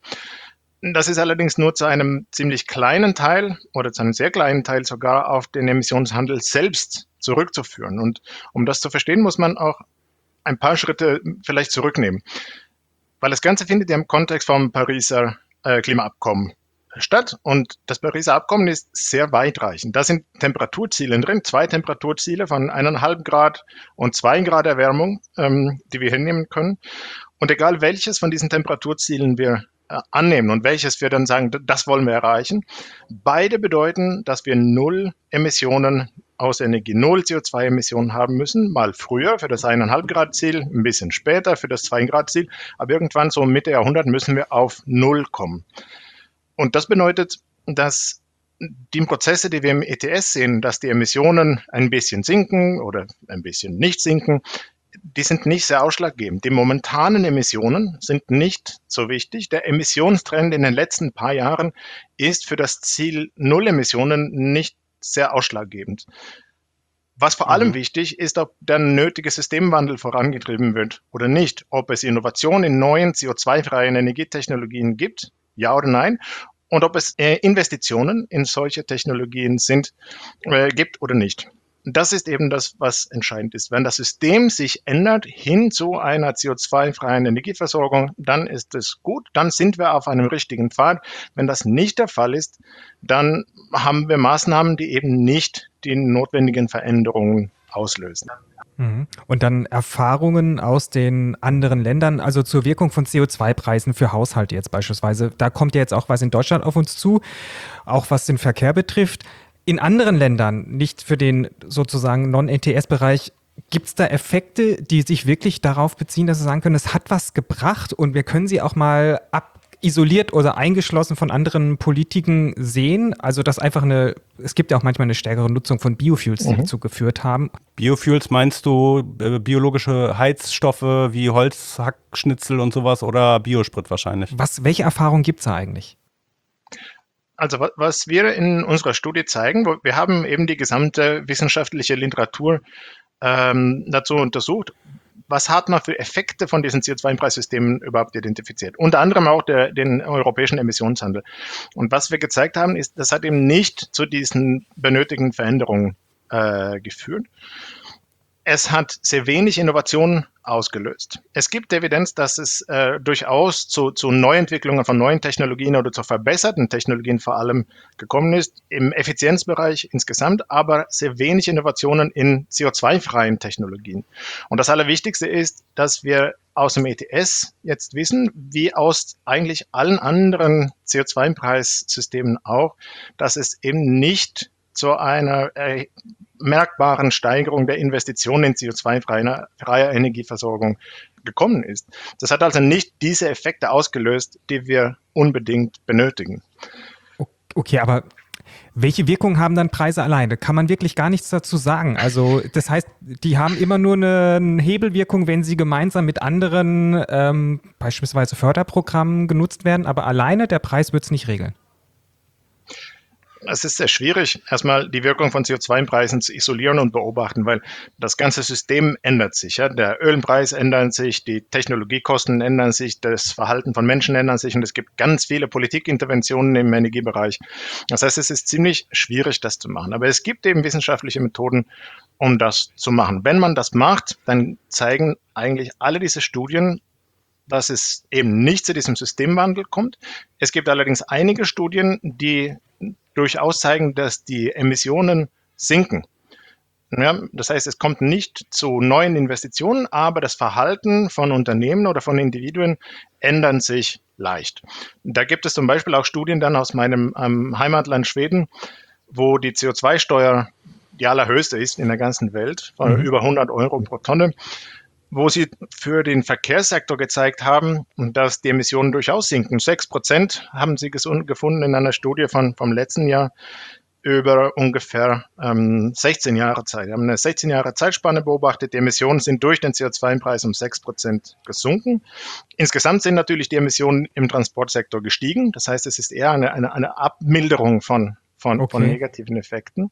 Das ist allerdings nur zu einem ziemlich kleinen Teil oder zu einem sehr kleinen Teil sogar auf den Emissionshandel selbst zurückzuführen. Und um das zu verstehen, muss man auch ein paar Schritte vielleicht zurücknehmen. Weil das Ganze findet ja im Kontext vom Pariser Klimaabkommen statt. Und das Pariser Abkommen ist sehr weitreichend. Da sind Temperaturziele drin, 2 Temperaturziele von 1,5 Grad und 2 Grad Erwärmung, die wir hinnehmen können. Und egal welches von diesen Temperaturzielen wir annehmen und welches wir dann sagen, das wollen wir erreichen. Beide bedeuten, dass wir 0 Emissionen aus Energie, 0 CO2-Emissionen haben müssen, mal früher für das 1,5 Grad Ziel, ein bisschen später für das 2 Grad Ziel, aber irgendwann so Mitte Jahrhundert müssen wir auf 0 kommen. Und das bedeutet, dass die Prozesse, die wir im ETS sehen, dass die Emissionen ein bisschen sinken oder ein bisschen nicht sinken, die sind nicht sehr ausschlaggebend. Die momentanen Emissionen sind nicht so wichtig. Der Emissionstrend in den letzten paar Jahren ist für das Ziel 0 Emissionen nicht sehr ausschlaggebend. Was vor allem wichtig ist, ob der nötige Systemwandel vorangetrieben wird oder nicht. Ob es Innovationen in neuen CO2-freien Energietechnologien gibt, ja oder nein. Und ob es Investitionen in solche Technologien gibt oder nicht. Das ist eben das, was entscheidend ist. Wenn das System sich ändert hin zu einer CO2-freien Energieversorgung, dann ist es gut, dann sind wir auf einem richtigen Pfad. Wenn das nicht der Fall ist, dann haben wir Maßnahmen, die eben nicht die notwendigen Veränderungen auslösen. Und dann Erfahrungen aus den anderen Ländern, also zur Wirkung von CO2-Preisen für Haushalte jetzt beispielsweise. Da kommt ja jetzt auch was in Deutschland auf uns zu, auch was den Verkehr betrifft. In anderen Ländern, nicht für den sozusagen Non-ETS-Bereich, gibt es da Effekte, die sich wirklich darauf beziehen, dass Sie sagen können, es hat was gebracht und wir können sie auch mal isoliert oder eingeschlossen von anderen Politiken sehen? Also dass einfach es gibt ja auch manchmal eine stärkere Nutzung von Biofuels, die dazu geführt haben. Biofuels meinst du biologische Heizstoffe wie Holzhackschnitzel und sowas oder Biosprit wahrscheinlich? Welche Erfahrungen gibt es da eigentlich? Also was wir in unserer Studie zeigen, wir haben eben die gesamte wissenschaftliche Literatur dazu untersucht, was hat man für Effekte von diesen CO2-Preissystemen überhaupt identifiziert. Unter anderem auch den europäischen Emissionshandel. Und was wir gezeigt haben, ist, das hat eben nicht zu diesen benötigten Veränderungen geführt. es hat sehr wenig Innovation ausgelöst. Es gibt Evidenz, dass es durchaus zu Neuentwicklungen von neuen Technologien oder zu verbesserten Technologien vor allem gekommen ist, im Effizienzbereich insgesamt, aber sehr wenig Innovationen in CO2-freien Technologien. Und das Allerwichtigste ist, dass wir aus dem ETS jetzt wissen, wie aus eigentlich allen anderen CO2-Preissystemen auch, dass es eben nicht zu einer merkbaren Steigerung der Investitionen in CO2-freier Energieversorgung gekommen ist. Das hat also nicht diese Effekte ausgelöst, die wir unbedingt benötigen. Okay, aber welche Wirkung haben dann Preise alleine? Kann man wirklich gar nichts dazu sagen. Also das heißt, die haben immer nur eine Hebelwirkung, wenn sie gemeinsam mit anderen beispielsweise Förderprogrammen genutzt werden, aber alleine der Preis wird es nicht regeln. Es ist sehr schwierig, erstmal die Wirkung von CO2-Preisen zu isolieren und beobachten, weil das ganze System ändert sich. Ja? Der Ölpreis ändert sich, die Technologiekosten ändern sich, das Verhalten von Menschen ändert sich und es gibt ganz viele Politikinterventionen im Energiebereich. Das heißt, es ist ziemlich schwierig, das zu machen. Aber es gibt eben wissenschaftliche Methoden, um das zu machen. Wenn man das macht, dann zeigen eigentlich alle diese Studien, dass es eben nicht zu diesem Systemwandel kommt. Es gibt allerdings einige Studien, die durchaus zeigen, dass die Emissionen sinken. Ja, das heißt, es kommt nicht zu neuen Investitionen, aber das Verhalten von Unternehmen oder von Individuen ändern sich leicht. Da gibt es zum Beispiel auch Studien dann aus meinem Heimatland Schweden, wo die CO2-Steuer die allerhöchste ist in der ganzen Welt, von über 100 Euro pro Tonne, wo sie für den Verkehrssektor gezeigt haben, dass die Emissionen durchaus sinken. 6% haben sie gefunden in einer Studie vom letzten Jahr über ungefähr 16 Jahre Zeit. Wir haben eine 16 Jahre Zeitspanne beobachtet. Die Emissionen sind durch den CO2-Preis um 6% gesunken. Insgesamt sind natürlich die Emissionen im Transportsektor gestiegen. Das heißt, es ist eher eine Abmilderung von negativen Effekten.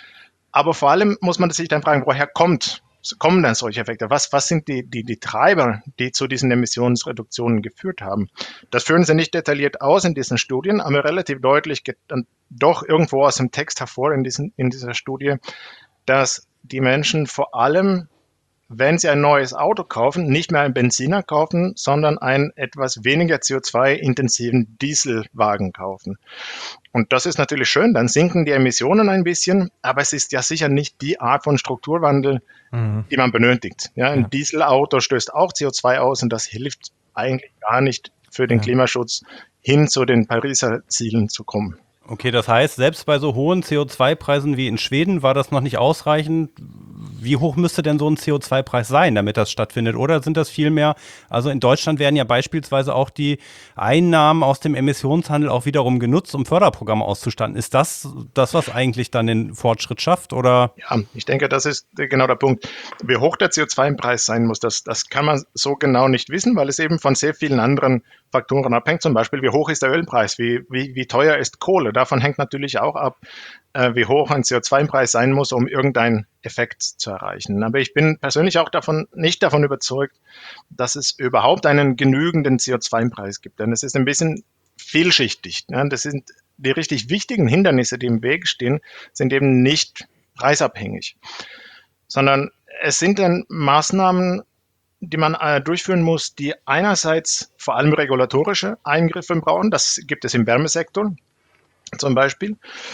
Aber vor allem muss man sich dann fragen, woher kommen dann solche Effekte? Was sind die Treiber, die zu diesen Emissionsreduktionen geführt haben? Das führen sie nicht detailliert aus in diesen Studien, aber relativ deutlich geht dann doch irgendwo aus dem Text hervor in dieser Studie, dass die Menschen vor allem, wenn sie ein neues Auto kaufen, nicht mehr einen Benziner kaufen, sondern einen etwas weniger CO2-intensiven Dieselwagen kaufen. Und das ist natürlich schön, dann sinken die Emissionen ein bisschen, aber es ist ja sicher nicht die Art von Strukturwandel, die man benötigt. Ja, ein Dieselauto stößt auch CO2 aus und das hilft eigentlich gar nicht für den Klimaschutz hin zu den Pariser Zielen zu kommen. Okay, das heißt, selbst bei so hohen CO2-Preisen wie in Schweden war das noch nicht ausreichend. Wie hoch müsste denn so ein CO2-Preis sein, damit das stattfindet? Oder sind das viel mehr, also in Deutschland werden ja beispielsweise auch die Einnahmen aus dem Emissionshandel auch wiederum genutzt, um Förderprogramme auszustatten. Ist das, was eigentlich dann den Fortschritt schafft? Oder? Ja, ich denke, das ist genau der Punkt. Wie hoch der CO2-Preis sein muss, das kann man so genau nicht wissen, weil es eben von sehr vielen anderen Faktoren abhängt. Zum Beispiel, wie hoch ist der Ölpreis? Wie teuer ist Kohle? Davon hängt natürlich auch ab, wie hoch ein CO2-Preis sein muss, um irgendeinen Effekt zu erreichen. Aber ich bin persönlich auch nicht davon überzeugt, dass es überhaupt einen genügenden CO2-Preis gibt. Denn es ist ein bisschen vielschichtig. Ja? Das sind die richtig wichtigen Hindernisse, die im Weg stehen, sind eben nicht preisabhängig, sondern es sind dann Maßnahmen, die man durchführen muss, die einerseits vor allem regulatorische Eingriffe brauchen. Das gibt es im Wärmesektor zum Beispiel.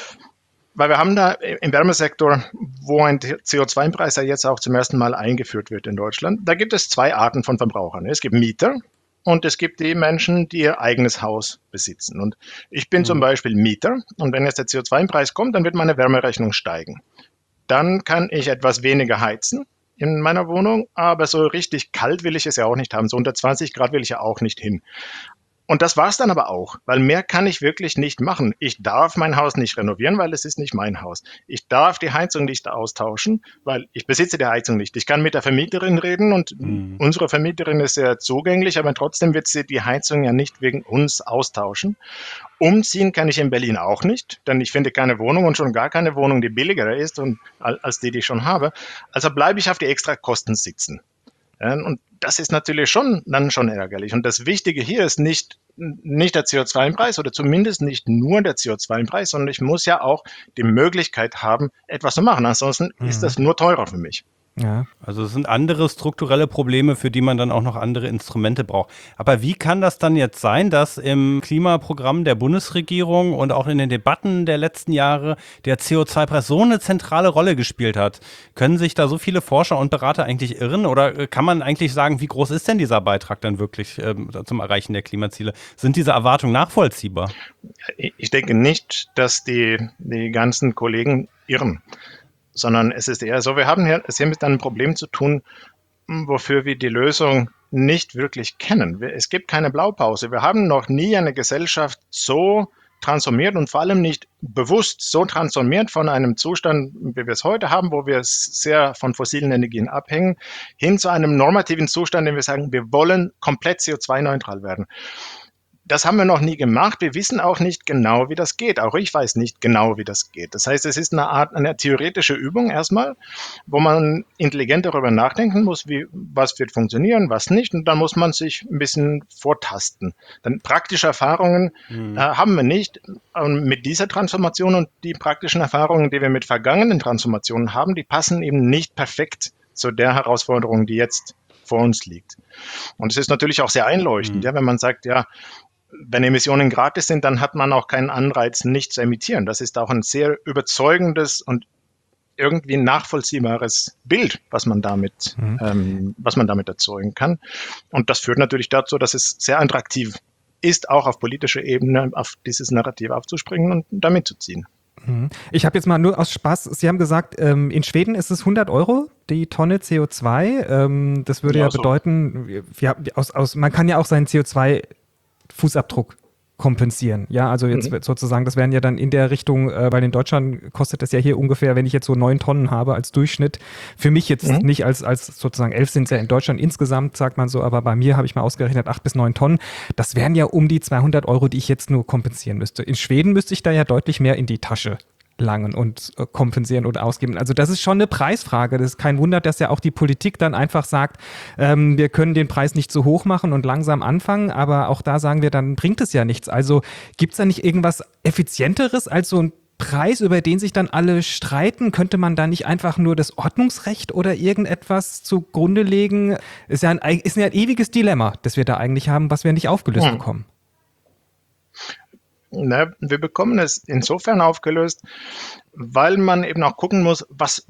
Weil wir haben da im Wärmesektor, wo ein CO2-Preis ja jetzt auch zum ersten Mal eingeführt wird in Deutschland, da gibt es zwei Arten von Verbrauchern. Es gibt Mieter und es gibt die Menschen, die ihr eigenes Haus besitzen. Und ich bin zum Beispiel Mieter und wenn jetzt der CO2-Preis kommt, dann wird meine Wärmerechnung steigen. Dann kann ich etwas weniger heizen in meiner Wohnung, aber so richtig kalt will ich es ja auch nicht haben. So unter 20 Grad will ich ja auch nicht hin. Und das war's dann aber auch, weil mehr kann ich wirklich nicht machen. Ich darf mein Haus nicht renovieren, weil es ist nicht mein Haus. Ich darf die Heizung nicht austauschen, weil ich besitze die Heizung nicht. Ich kann mit der Vermieterin reden und unsere Vermieterin ist sehr zugänglich, aber trotzdem wird sie die Heizung ja nicht wegen uns austauschen. Umziehen kann ich in Berlin auch nicht, denn ich finde keine Wohnung und schon gar keine Wohnung, die billiger ist als die ich schon habe. Also bleibe ich auf die Extrakosten sitzen. Und das ist natürlich schon ärgerlich. Und das Wichtige hier ist nicht der CO2-Preis oder zumindest nicht nur der CO2-Preis, sondern ich muss ja auch die Möglichkeit haben, etwas zu machen. Ansonsten ist das nur teurer für mich. Ja. Also es sind andere strukturelle Probleme, für die man dann auch noch andere Instrumente braucht. Aber wie kann das dann jetzt sein, dass im Klimaprogramm der Bundesregierung und auch in den Debatten der letzten Jahre der CO2-Preis so eine zentrale Rolle gespielt hat? Können sich da so viele Forscher und Berater eigentlich irren? Oder kann man eigentlich sagen, wie groß ist denn dieser Beitrag dann wirklich zum Erreichen der Klimaziele? Sind diese Erwartungen nachvollziehbar? Ich denke nicht, dass die ganzen Kollegen irren, sondern es ist eher so, wir haben es hier mit einem Problem zu tun, wofür wir die Lösung nicht wirklich kennen. Es gibt keine Blaupause. Wir haben noch nie eine Gesellschaft so transformiert und vor allem nicht bewusst so transformiert von einem Zustand, wie wir es heute haben, wo wir sehr von fossilen Energien abhängen, hin zu einem normativen Zustand, in dem wir sagen, wir wollen komplett CO2-neutral werden. Das haben wir noch nie gemacht. Wir wissen auch nicht genau, wie das geht. Auch ich weiß nicht genau, wie das geht. Das heißt, es ist eine theoretische Übung erstmal, wo man intelligent darüber nachdenken muss, was wird funktionieren, was nicht. Und dann muss man sich ein bisschen vortasten. Dann praktische Erfahrungen haben wir nicht mit dieser Transformation, und die praktischen Erfahrungen, die wir mit vergangenen Transformationen haben, die passen eben nicht perfekt zu der Herausforderung, die jetzt vor uns liegt. Und es ist natürlich auch sehr einleuchtend, ja, wenn man sagt, ja, wenn Emissionen gratis sind, dann hat man auch keinen Anreiz, nicht zu emittieren. Das ist auch ein sehr überzeugendes und irgendwie nachvollziehbares Bild, was man damit erzeugen kann. Und das führt natürlich dazu, dass es sehr attraktiv ist, auch auf politischer Ebene auf dieses Narrativ aufzuspringen und damit zu ziehen. Ich habe jetzt mal nur aus Spaß, Sie haben gesagt, in Schweden ist es 100 € die Tonne CO2. Das würde ja bedeuten, man kann ja auch seinen CO2-Fußabdruck kompensieren. Ja, also jetzt sozusagen, das wären ja dann in der Richtung, weil in Deutschland kostet das ja hier ungefähr, wenn ich jetzt so 9 Tonnen habe als Durchschnitt, für mich jetzt nicht als sozusagen 11 sind es ja in Deutschland insgesamt, sagt man so, aber bei mir habe ich mal ausgerechnet 8 bis 9 Tonnen. Das wären ja um die 200 €, die ich jetzt nur kompensieren müsste. In Schweden müsste ich da ja deutlich mehr in die Tasche langen und kompensieren oder ausgeben. Also das ist schon eine Preisfrage. Das ist kein Wunder, dass ja auch die Politik dann einfach sagt, wir können den Preis nicht so hoch machen und langsam anfangen, aber auch da sagen wir, dann bringt es ja nichts. Also gibt es da nicht irgendwas Effizienteres als so ein Preis, über den sich dann alle streiten? Könnte man da nicht einfach nur das Ordnungsrecht oder irgendetwas zugrunde legen? Ist ja ein ewiges Dilemma, das wir da eigentlich haben, was wir nicht aufgelöst bekommen. Wir bekommen es insofern aufgelöst, weil man eben auch gucken muss, was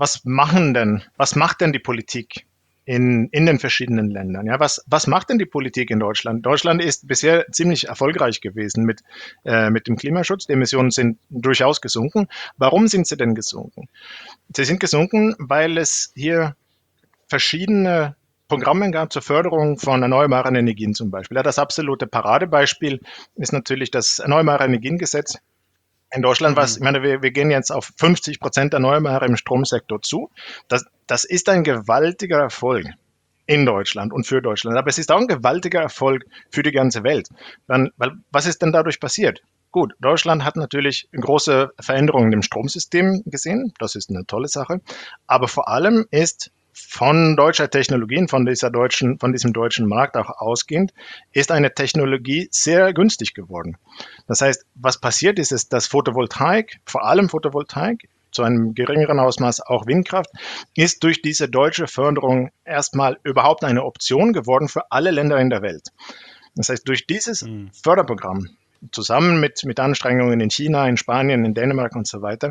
macht denn die Politik in den verschiedenen Ländern? Ja, was macht denn die Politik in Deutschland? Deutschland ist bisher ziemlich erfolgreich gewesen mit dem Klimaschutz. Die Emissionen sind durchaus gesunken. Warum sind sie denn gesunken? Sie sind gesunken, weil es hier verschiedene Programme gab zur Förderung von erneuerbaren Energien zum Beispiel. Ja, das absolute Paradebeispiel ist natürlich das Erneuerbare Energiengesetz in Deutschland, ich meine, wir gehen jetzt auf 50% Erneuerbare im Stromsektor zu. Das ist ein gewaltiger Erfolg in Deutschland und für Deutschland. Aber es ist auch ein gewaltiger Erfolg für die ganze Welt. Weil was ist denn dadurch passiert? Gut, Deutschland hat natürlich große Veränderungen im Stromsystem gesehen. Das ist eine tolle Sache. Aber vor allem ist von deutscher Technologien, von diesem deutschen Markt auch ausgehend, ist eine Technologie sehr günstig geworden. Das heißt, was passiert ist, dass Photovoltaik, vor allem Photovoltaik, zu einem geringeren Ausmaß auch Windkraft, ist durch diese deutsche Förderung erstmal überhaupt eine Option geworden für alle Länder in der Welt. Das heißt, durch dieses Förderprogramm, zusammen mit Anstrengungen in China, in Spanien, in Dänemark und so weiter,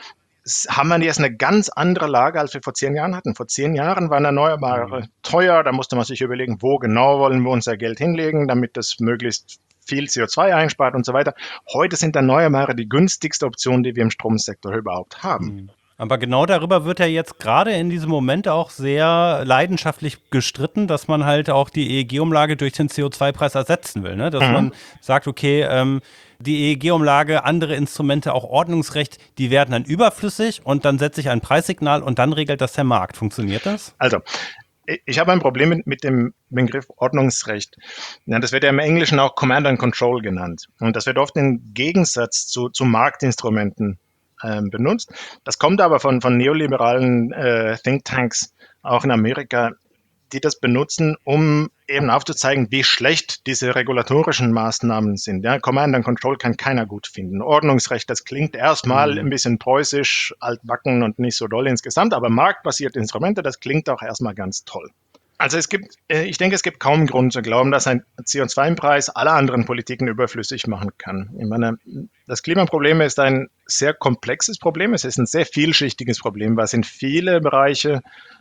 haben wir jetzt eine ganz andere Lage, als wir vor 10 Jahren hatten. Vor 10 Jahren waren Erneuerbare teuer, da musste man sich überlegen, wo genau wollen wir unser Geld hinlegen, damit das möglichst viel CO2 einspart und so weiter. Heute sind Erneuerbare die günstigste Option, die wir im Stromsektor überhaupt haben. Aber genau darüber wird ja jetzt gerade in diesem Moment auch sehr leidenschaftlich gestritten, dass man halt auch die EEG-Umlage durch den CO2-Preis ersetzen will. Ne? Dass man sagt, okay, die EEG-Umlage, andere Instrumente, auch Ordnungsrecht, die werden dann überflüssig und dann setze ich ein Preissignal und dann regelt das der Markt. Funktioniert das? Also, ich habe ein Problem mit dem Begriff Ordnungsrecht. Ja, das wird ja im Englischen auch Command and Control genannt. Und das wird oft im Gegensatz zu Marktinstrumenten benutzt. Das kommt aber von neoliberalen Thinktanks, auch in Amerika, die das benutzen, um eben aufzuzeigen, wie schlecht diese regulatorischen Maßnahmen sind. Ja, Command and Control kann keiner gut finden. Ordnungsrecht, das klingt erstmal ein bisschen preußisch, altbacken und nicht so doll insgesamt, aber marktbasierte Instrumente, das klingt auch erstmal ganz toll. Also ich denke, es gibt kaum einen Grund zu glauben, dass ein CO2-Preis alle anderen Politiken überflüssig machen kann. Ich meine, das Klimaproblem ist ein sehr komplexes Problem. Es ist ein sehr vielschichtiges Problem, was in viele Bereiche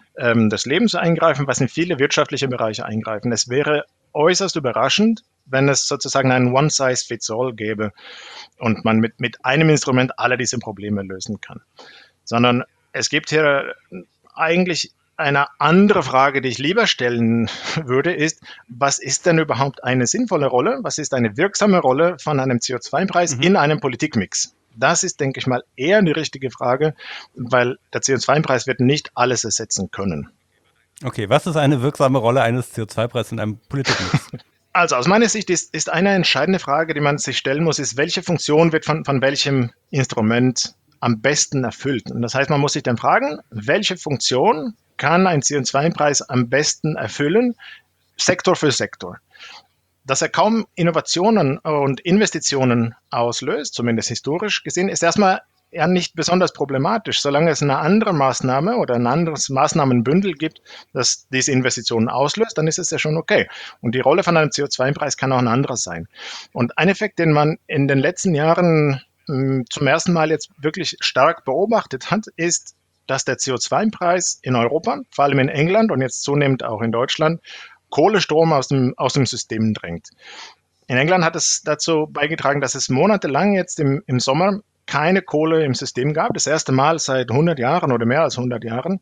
des Lebens eingreifen, was in viele wirtschaftliche Bereiche eingreifen. Es wäre äußerst überraschend, wenn es sozusagen ein One-Size-Fits-All gäbe und man mit einem Instrument alle diese Probleme lösen kann. Sondern es gibt hier eigentlich eine andere Frage, die ich lieber stellen würde, ist, was ist denn überhaupt eine sinnvolle Rolle? Was ist eine wirksame Rolle von einem CO2-Preis in einem Politikmix? Das ist, denke ich mal, eher die richtige Frage, weil der CO2-Preis wird nicht alles ersetzen können. Okay, was ist eine wirksame Rolle eines CO2-Preises in einem Politikmix? Also aus meiner Sicht ist eine entscheidende Frage, die man sich stellen muss, ist, welche Funktion wird von welchem Instrument am besten erfüllt? Und das heißt, man muss sich dann fragen, welche Funktion kann ein CO2-Preis am besten erfüllen, Sektor für Sektor. Dass er kaum Innovationen und Investitionen auslöst, zumindest historisch gesehen, ist erstmal ja nicht besonders problematisch, solange es eine andere Maßnahme oder ein anderes Maßnahmenbündel gibt, das diese Investitionen auslöst, dann ist es ja schon okay. Und die Rolle von einem CO2-Preis kann auch ein anderer sein. Und ein Effekt, den man in den letzten Jahren zum ersten Mal jetzt wirklich stark beobachtet hat, ist, dass der CO2-Preis in Europa, vor allem in England und jetzt zunehmend auch in Deutschland, Kohlestrom aus dem System drängt. In England hat es dazu beigetragen, dass es monatelang jetzt im Sommer keine Kohle im System gab. Das erste Mal seit 100 Jahren oder mehr als 100 Jahren.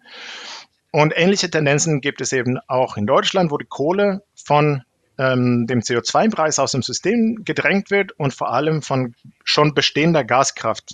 Und ähnliche Tendenzen gibt es eben auch in Deutschland, wo die Kohle von dem CO2-Preis aus dem System gedrängt wird und vor allem von schon bestehender Gaskraft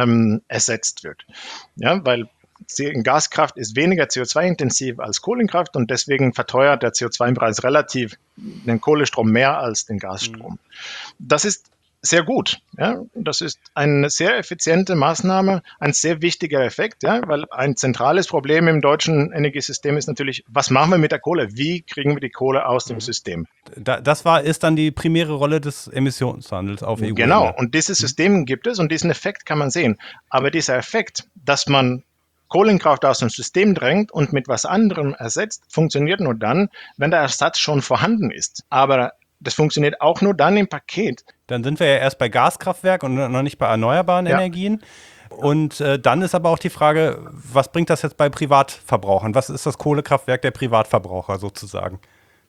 ersetzt wird. Ja, weil Gaskraft ist weniger CO2-intensiv als Kohlenkraft und deswegen verteuert der CO2-Preis relativ den Kohlestrom mehr als den Gasstrom. Das ist sehr gut. Ja? Das ist eine sehr effiziente Maßnahme, ein sehr wichtiger Effekt, ja? Weil ein zentrales Problem im deutschen Energiesystem ist natürlich, was machen wir mit der Kohle? Wie kriegen wir die Kohle aus dem System? Das ist dann die primäre Rolle des Emissionshandels auf EU-Ebene. Genau, und dieses System gibt es und diesen Effekt kann man sehen. Aber dieser Effekt, dass man Kohlenkraft aus dem System drängt und mit was anderem ersetzt, funktioniert nur dann, wenn der Ersatz schon vorhanden ist. Aber das funktioniert auch nur dann im Paket. Dann sind wir ja erst bei Gaskraftwerk und noch nicht bei erneuerbaren Energien. Und dann ist aber auch die Frage, was bringt das jetzt bei Privatverbrauchern? Was ist das Kohlekraftwerk der Privatverbraucher sozusagen?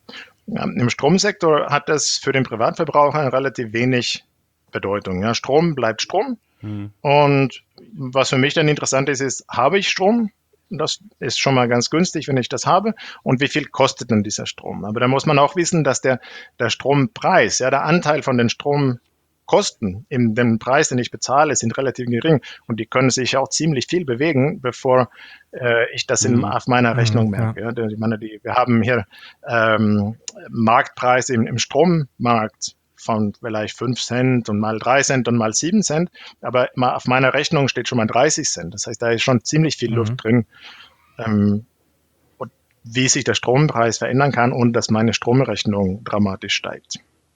Ja, im Stromsektor hat das für den Privatverbraucher relativ wenig Bedeutung. Ja, Strom bleibt Strom. Und was für mich dann interessant ist, habe ich Strom? Das ist schon mal ganz günstig, wenn ich das habe. Und wie viel kostet denn dieser Strom? Aber da muss man auch wissen, dass der Strompreis, ja, der Anteil von den Stromkosten in dem Preis, den ich bezahle, sind relativ gering. Und die können sich auch ziemlich viel bewegen, bevor ich das auf meiner Rechnung merke. Ja. Ich meine, wir haben hier Marktpreise im Strommarkt von vielleicht 5 Cent und mal 3 Cent und mal 7 Cent. Aber auf meiner Rechnung steht schon mal 30 Cent. Das heißt, da ist schon ziemlich viel Luft drin. Und wie sich der Strompreis verändern kann und dass meine Stromrechnung dramatisch steigt.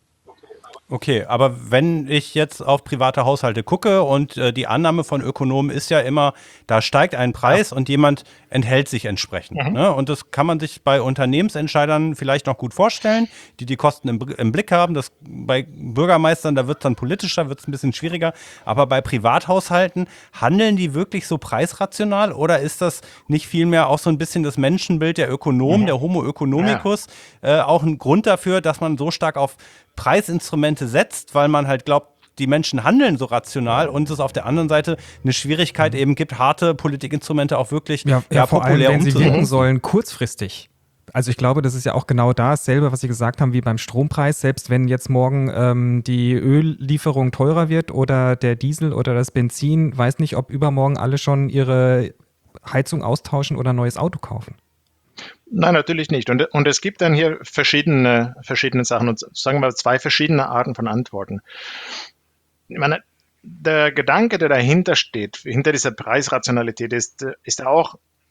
Okay, aber wenn ich jetzt auf private Haushalte gucke und die Annahme von Ökonomen ist ja immer, da steigt ein Preis und jemand enthält sich entsprechend. Ne? Und das kann man sich bei Unternehmensentscheidern vielleicht noch gut vorstellen, die Kosten im Blick haben. Das bei Bürgermeistern, da wird es dann politischer, wird es ein bisschen schwieriger. Aber bei Privathaushalten, handeln die wirklich so preisrational oder ist das nicht vielmehr auch so ein bisschen das Menschenbild der Ökonomen, der Homo economicus, auch ein Grund dafür, dass man so stark auf Preisinstrumente setzt, weil man halt glaubt, die Menschen handeln so rational und es auf der anderen Seite eine Schwierigkeit eben gibt, harte Politikinstrumente auch wirklich vor allem, populär wenn sie umzusetzen. wirken sollen, kurzfristig. Also ich glaube, das ist ja auch genau dasselbe, was Sie gesagt haben, wie beim Strompreis. Selbst wenn jetzt morgen die Öllieferung teurer wird oder der Diesel oder das Benzin, weiß nicht, ob übermorgen alle schon ihre Heizung austauschen oder ein neues Auto kaufen. Nein, natürlich nicht. Und es gibt dann hier verschiedene Sachen und sagen wir mal 2 verschiedene Arten von Antworten. Ich meine, der Gedanke, der dahinter steht, hinter dieser Preisrationalität ist auch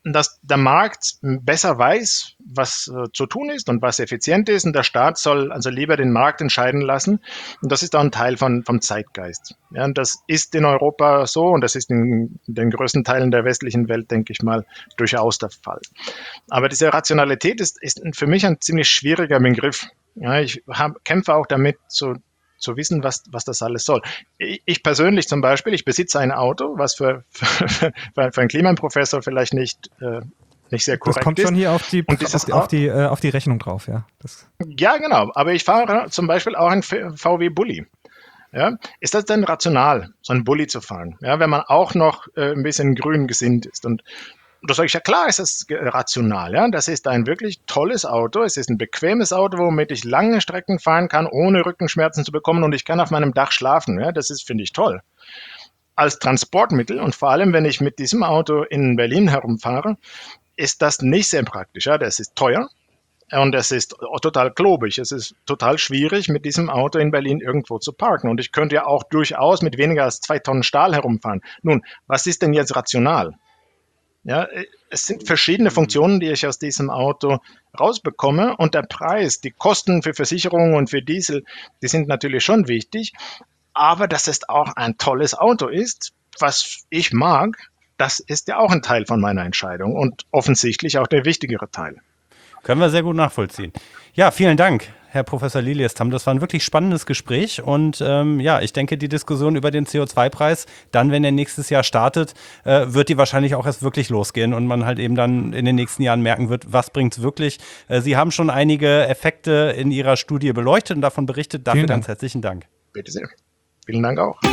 dass der Markt besser weiß, was zu tun ist und was effizient ist, und der Staat soll also lieber den Markt entscheiden lassen. Und das ist auch ein Teil vom Zeitgeist. Ja, und das ist in Europa so, und das ist in den größten Teilen der westlichen Welt, denke ich mal, durchaus der Fall. Aber diese Rationalität ist für mich ein ziemlich schwieriger Begriff. Ja, ich kämpfe auch damit, zu wissen, was das alles soll. Ich persönlich zum Beispiel, ich besitze ein Auto, was für einen Klimaprofessor vielleicht nicht sehr korrekt ist. Das kommt schon hier auf die Rechnung drauf, ja. Ja, genau. Aber ich fahre zum Beispiel auch einen VW Bulli. Ja, ist das denn rational, so einen Bulli zu fahren? Ja, wenn man auch noch ein bisschen grün gesinnt ist. Und da sage ich, ja klar, ist das rational. Ja? Das ist ein wirklich tolles Auto. Es ist ein bequemes Auto, womit ich lange Strecken fahren kann, ohne Rückenschmerzen zu bekommen, und ich kann auf meinem Dach schlafen. Ja? Das finde ich toll. Als Transportmittel, und vor allem, wenn ich mit diesem Auto in Berlin herumfahre, ist das nicht sehr praktisch. Ja? Das ist teuer und es ist total klobig. Es ist total schwierig, mit diesem Auto in Berlin irgendwo zu parken. Und ich könnte ja auch durchaus mit weniger als 2 Tonnen Stahl herumfahren. Nun, was ist denn jetzt rational? Ja, es sind verschiedene Funktionen, die ich aus diesem Auto rausbekomme, und der Preis, die Kosten für Versicherung und für Diesel, die sind natürlich schon wichtig, aber dass es auch ein tolles Auto ist, was ich mag, das ist ja auch ein Teil von meiner Entscheidung und offensichtlich auch der wichtigere Teil. Können wir sehr gut nachvollziehen. Ja, vielen Dank, Herr Professor Liliestam. Das war ein wirklich spannendes Gespräch, und ich denke, die Diskussion über den CO2-Preis, dann, wenn er nächstes Jahr startet, wird die wahrscheinlich auch erst wirklich losgehen und man halt eben dann in den nächsten Jahren merken wird, was bringt es wirklich. Sie haben schon einige Effekte in Ihrer Studie beleuchtet und davon berichtet. Dafür ganz herzlichen Dank. Bitte sehr. Vielen Dank auch.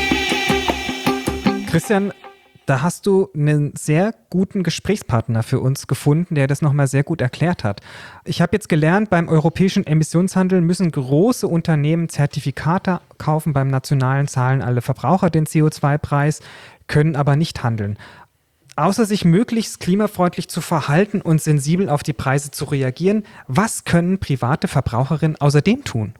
Christian, da hast du einen sehr guten Gesprächspartner für uns gefunden, der das nochmal sehr gut erklärt hat. Ich habe jetzt gelernt, beim europäischen Emissionshandel müssen große Unternehmen Zertifikate kaufen. Beim nationalen zahlen alle Verbraucher den CO2-Preis, können aber nicht handeln. Außer sich möglichst klimafreundlich zu verhalten und sensibel auf die Preise zu reagieren, was können private Verbraucherinnen außerdem tun?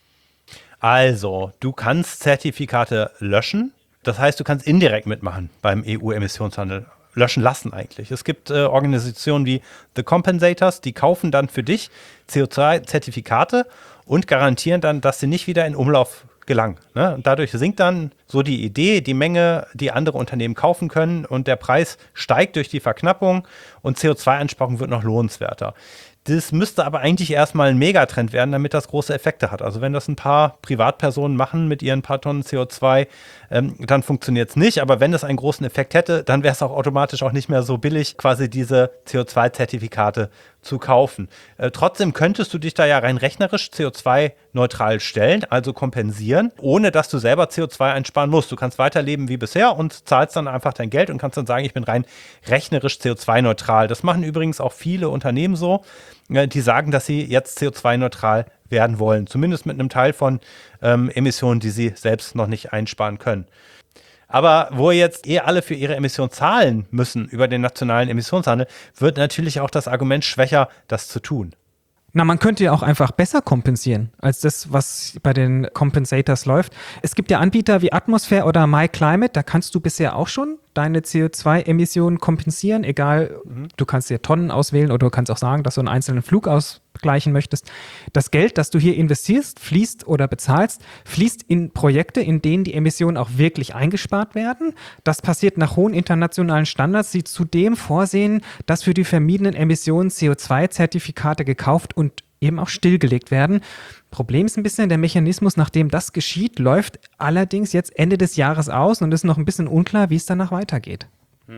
Also, du kannst Zertifikate löschen. Das heißt, du kannst indirekt mitmachen beim EU-Emissionshandel. Löschen lassen eigentlich. Es gibt Organisationen wie The Compensators, die kaufen dann für dich CO2-Zertifikate und garantieren dann, dass sie nicht wieder in Umlauf gelangen. Ne? Und dadurch sinkt dann so die Idee, die Menge, die andere Unternehmen kaufen können, und der Preis steigt durch die Verknappung und CO2-Einsparung wird noch lohnenswerter. Das müsste aber eigentlich erstmal ein Megatrend werden, damit das große Effekte hat. Also wenn das ein paar Privatpersonen machen mit ihren paar Tonnen CO2, dann funktioniert es nicht. Aber wenn das einen großen Effekt hätte, dann wäre es auch automatisch auch nicht mehr so billig, quasi diese CO2-Zertifikate zu kaufen. Trotzdem könntest du dich da ja rein rechnerisch CO2-neutral stellen, also kompensieren, ohne dass du selber CO2 einsparen musst. Du kannst weiterleben wie bisher und zahlst dann einfach dein Geld und kannst dann sagen, ich bin rein rechnerisch CO2-neutral. Das machen übrigens auch viele Unternehmen so, die sagen, dass sie jetzt CO2-neutral werden wollen. Zumindest mit einem Teil von Emissionen, die sie selbst noch nicht einsparen können. Aber wo jetzt alle für ihre Emissionen zahlen müssen über den nationalen Emissionshandel, wird natürlich auch das Argument schwächer, das zu tun. Na, man könnte ja auch einfach besser kompensieren, als das, was bei den Compensators läuft. Es gibt ja Anbieter wie Atmosphere oder MyClimate, da kannst du bisher auch schon deine CO2-Emissionen kompensieren, egal, du kannst dir Tonnen auswählen oder du kannst auch sagen, dass du einen einzelnen Flug ausgleichen möchtest. Das Geld, das du hier investierst, fließt oder bezahlst, fließt in Projekte, in denen die Emissionen auch wirklich eingespart werden. Das passiert nach hohen internationalen Standards, die zudem vorsehen, dass für die vermiedenen Emissionen CO2-Zertifikate gekauft und eben auch stillgelegt werden. Problem ist ein bisschen, der Mechanismus, nachdem das geschieht, läuft allerdings jetzt Ende des Jahres aus und ist noch ein bisschen unklar, wie es danach weitergeht.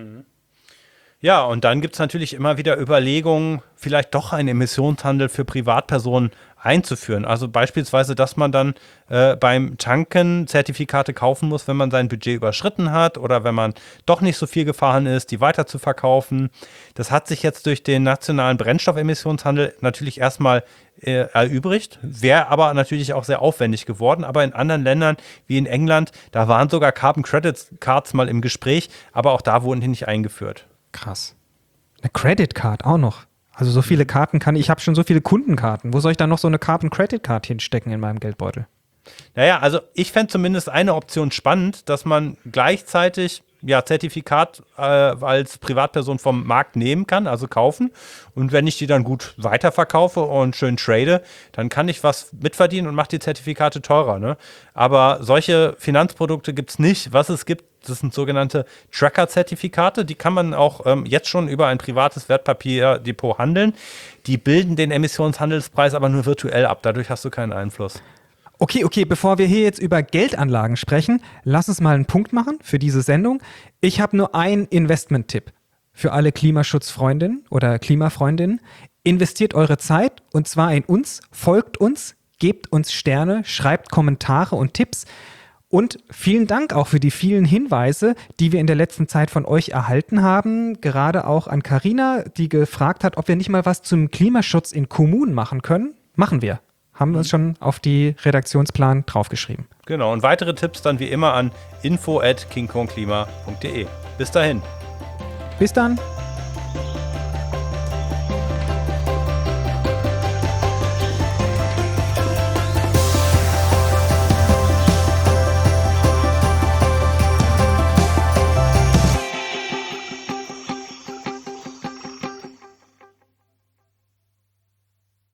Ja, und dann gibt es natürlich immer wieder Überlegungen, vielleicht doch einen Emissionshandel für Privatpersonen einzuführen. Also beispielsweise, dass man dann beim Tanken Zertifikate kaufen muss, wenn man sein Budget überschritten hat oder wenn man doch nicht so viel gefahren ist, die weiter zu verkaufen. Das hat sich jetzt durch den nationalen Brennstoffemissionshandel natürlich erstmal erübrigt, wäre aber natürlich auch sehr aufwendig geworden. Aber in anderen Ländern wie in England, da waren sogar Carbon Credit Cards mal im Gespräch, aber auch da wurden die nicht eingeführt. Krass. Eine Credit Card auch noch. Also so viele Karten ich habe schon so viele Kundenkarten. Wo soll ich da noch so eine Carbon Credit Card hinstecken in meinem Geldbeutel? Naja, also ich fände zumindest eine Option spannend, dass man gleichzeitig Zertifikat als Privatperson vom Markt nehmen kann, also kaufen. Und wenn ich die dann gut weiterverkaufe und schön trade, dann kann ich was mitverdienen und mache die Zertifikate teurer. Ne? Aber solche Finanzprodukte gibt es nicht. Was es gibt, das sind sogenannte Tracker-Zertifikate. Die kann man auch jetzt schon über ein privates Wertpapierdepot handeln. Die bilden den Emissionshandelspreis aber nur virtuell ab. Dadurch hast du keinen Einfluss. Okay, bevor wir hier jetzt über Geldanlagen sprechen, lass uns mal einen Punkt machen für diese Sendung. Ich habe nur einen Investment-Tipp für alle Klimaschutzfreundinnen oder Klimafreundinnen. Investiert eure Zeit und zwar in uns, folgt uns, gebt uns Sterne, schreibt Kommentare und Tipps. Und vielen Dank auch für die vielen Hinweise, die wir in der letzten Zeit von euch erhalten haben. Gerade auch an Carina, die gefragt hat, ob wir nicht mal was zum Klimaschutz in Kommunen machen können. Machen wir. Haben wir uns schon auf die Redaktionsplan draufgeschrieben. Genau, und weitere Tipps dann wie immer an info@kingkongklima.de. Bis dahin. Bis dann.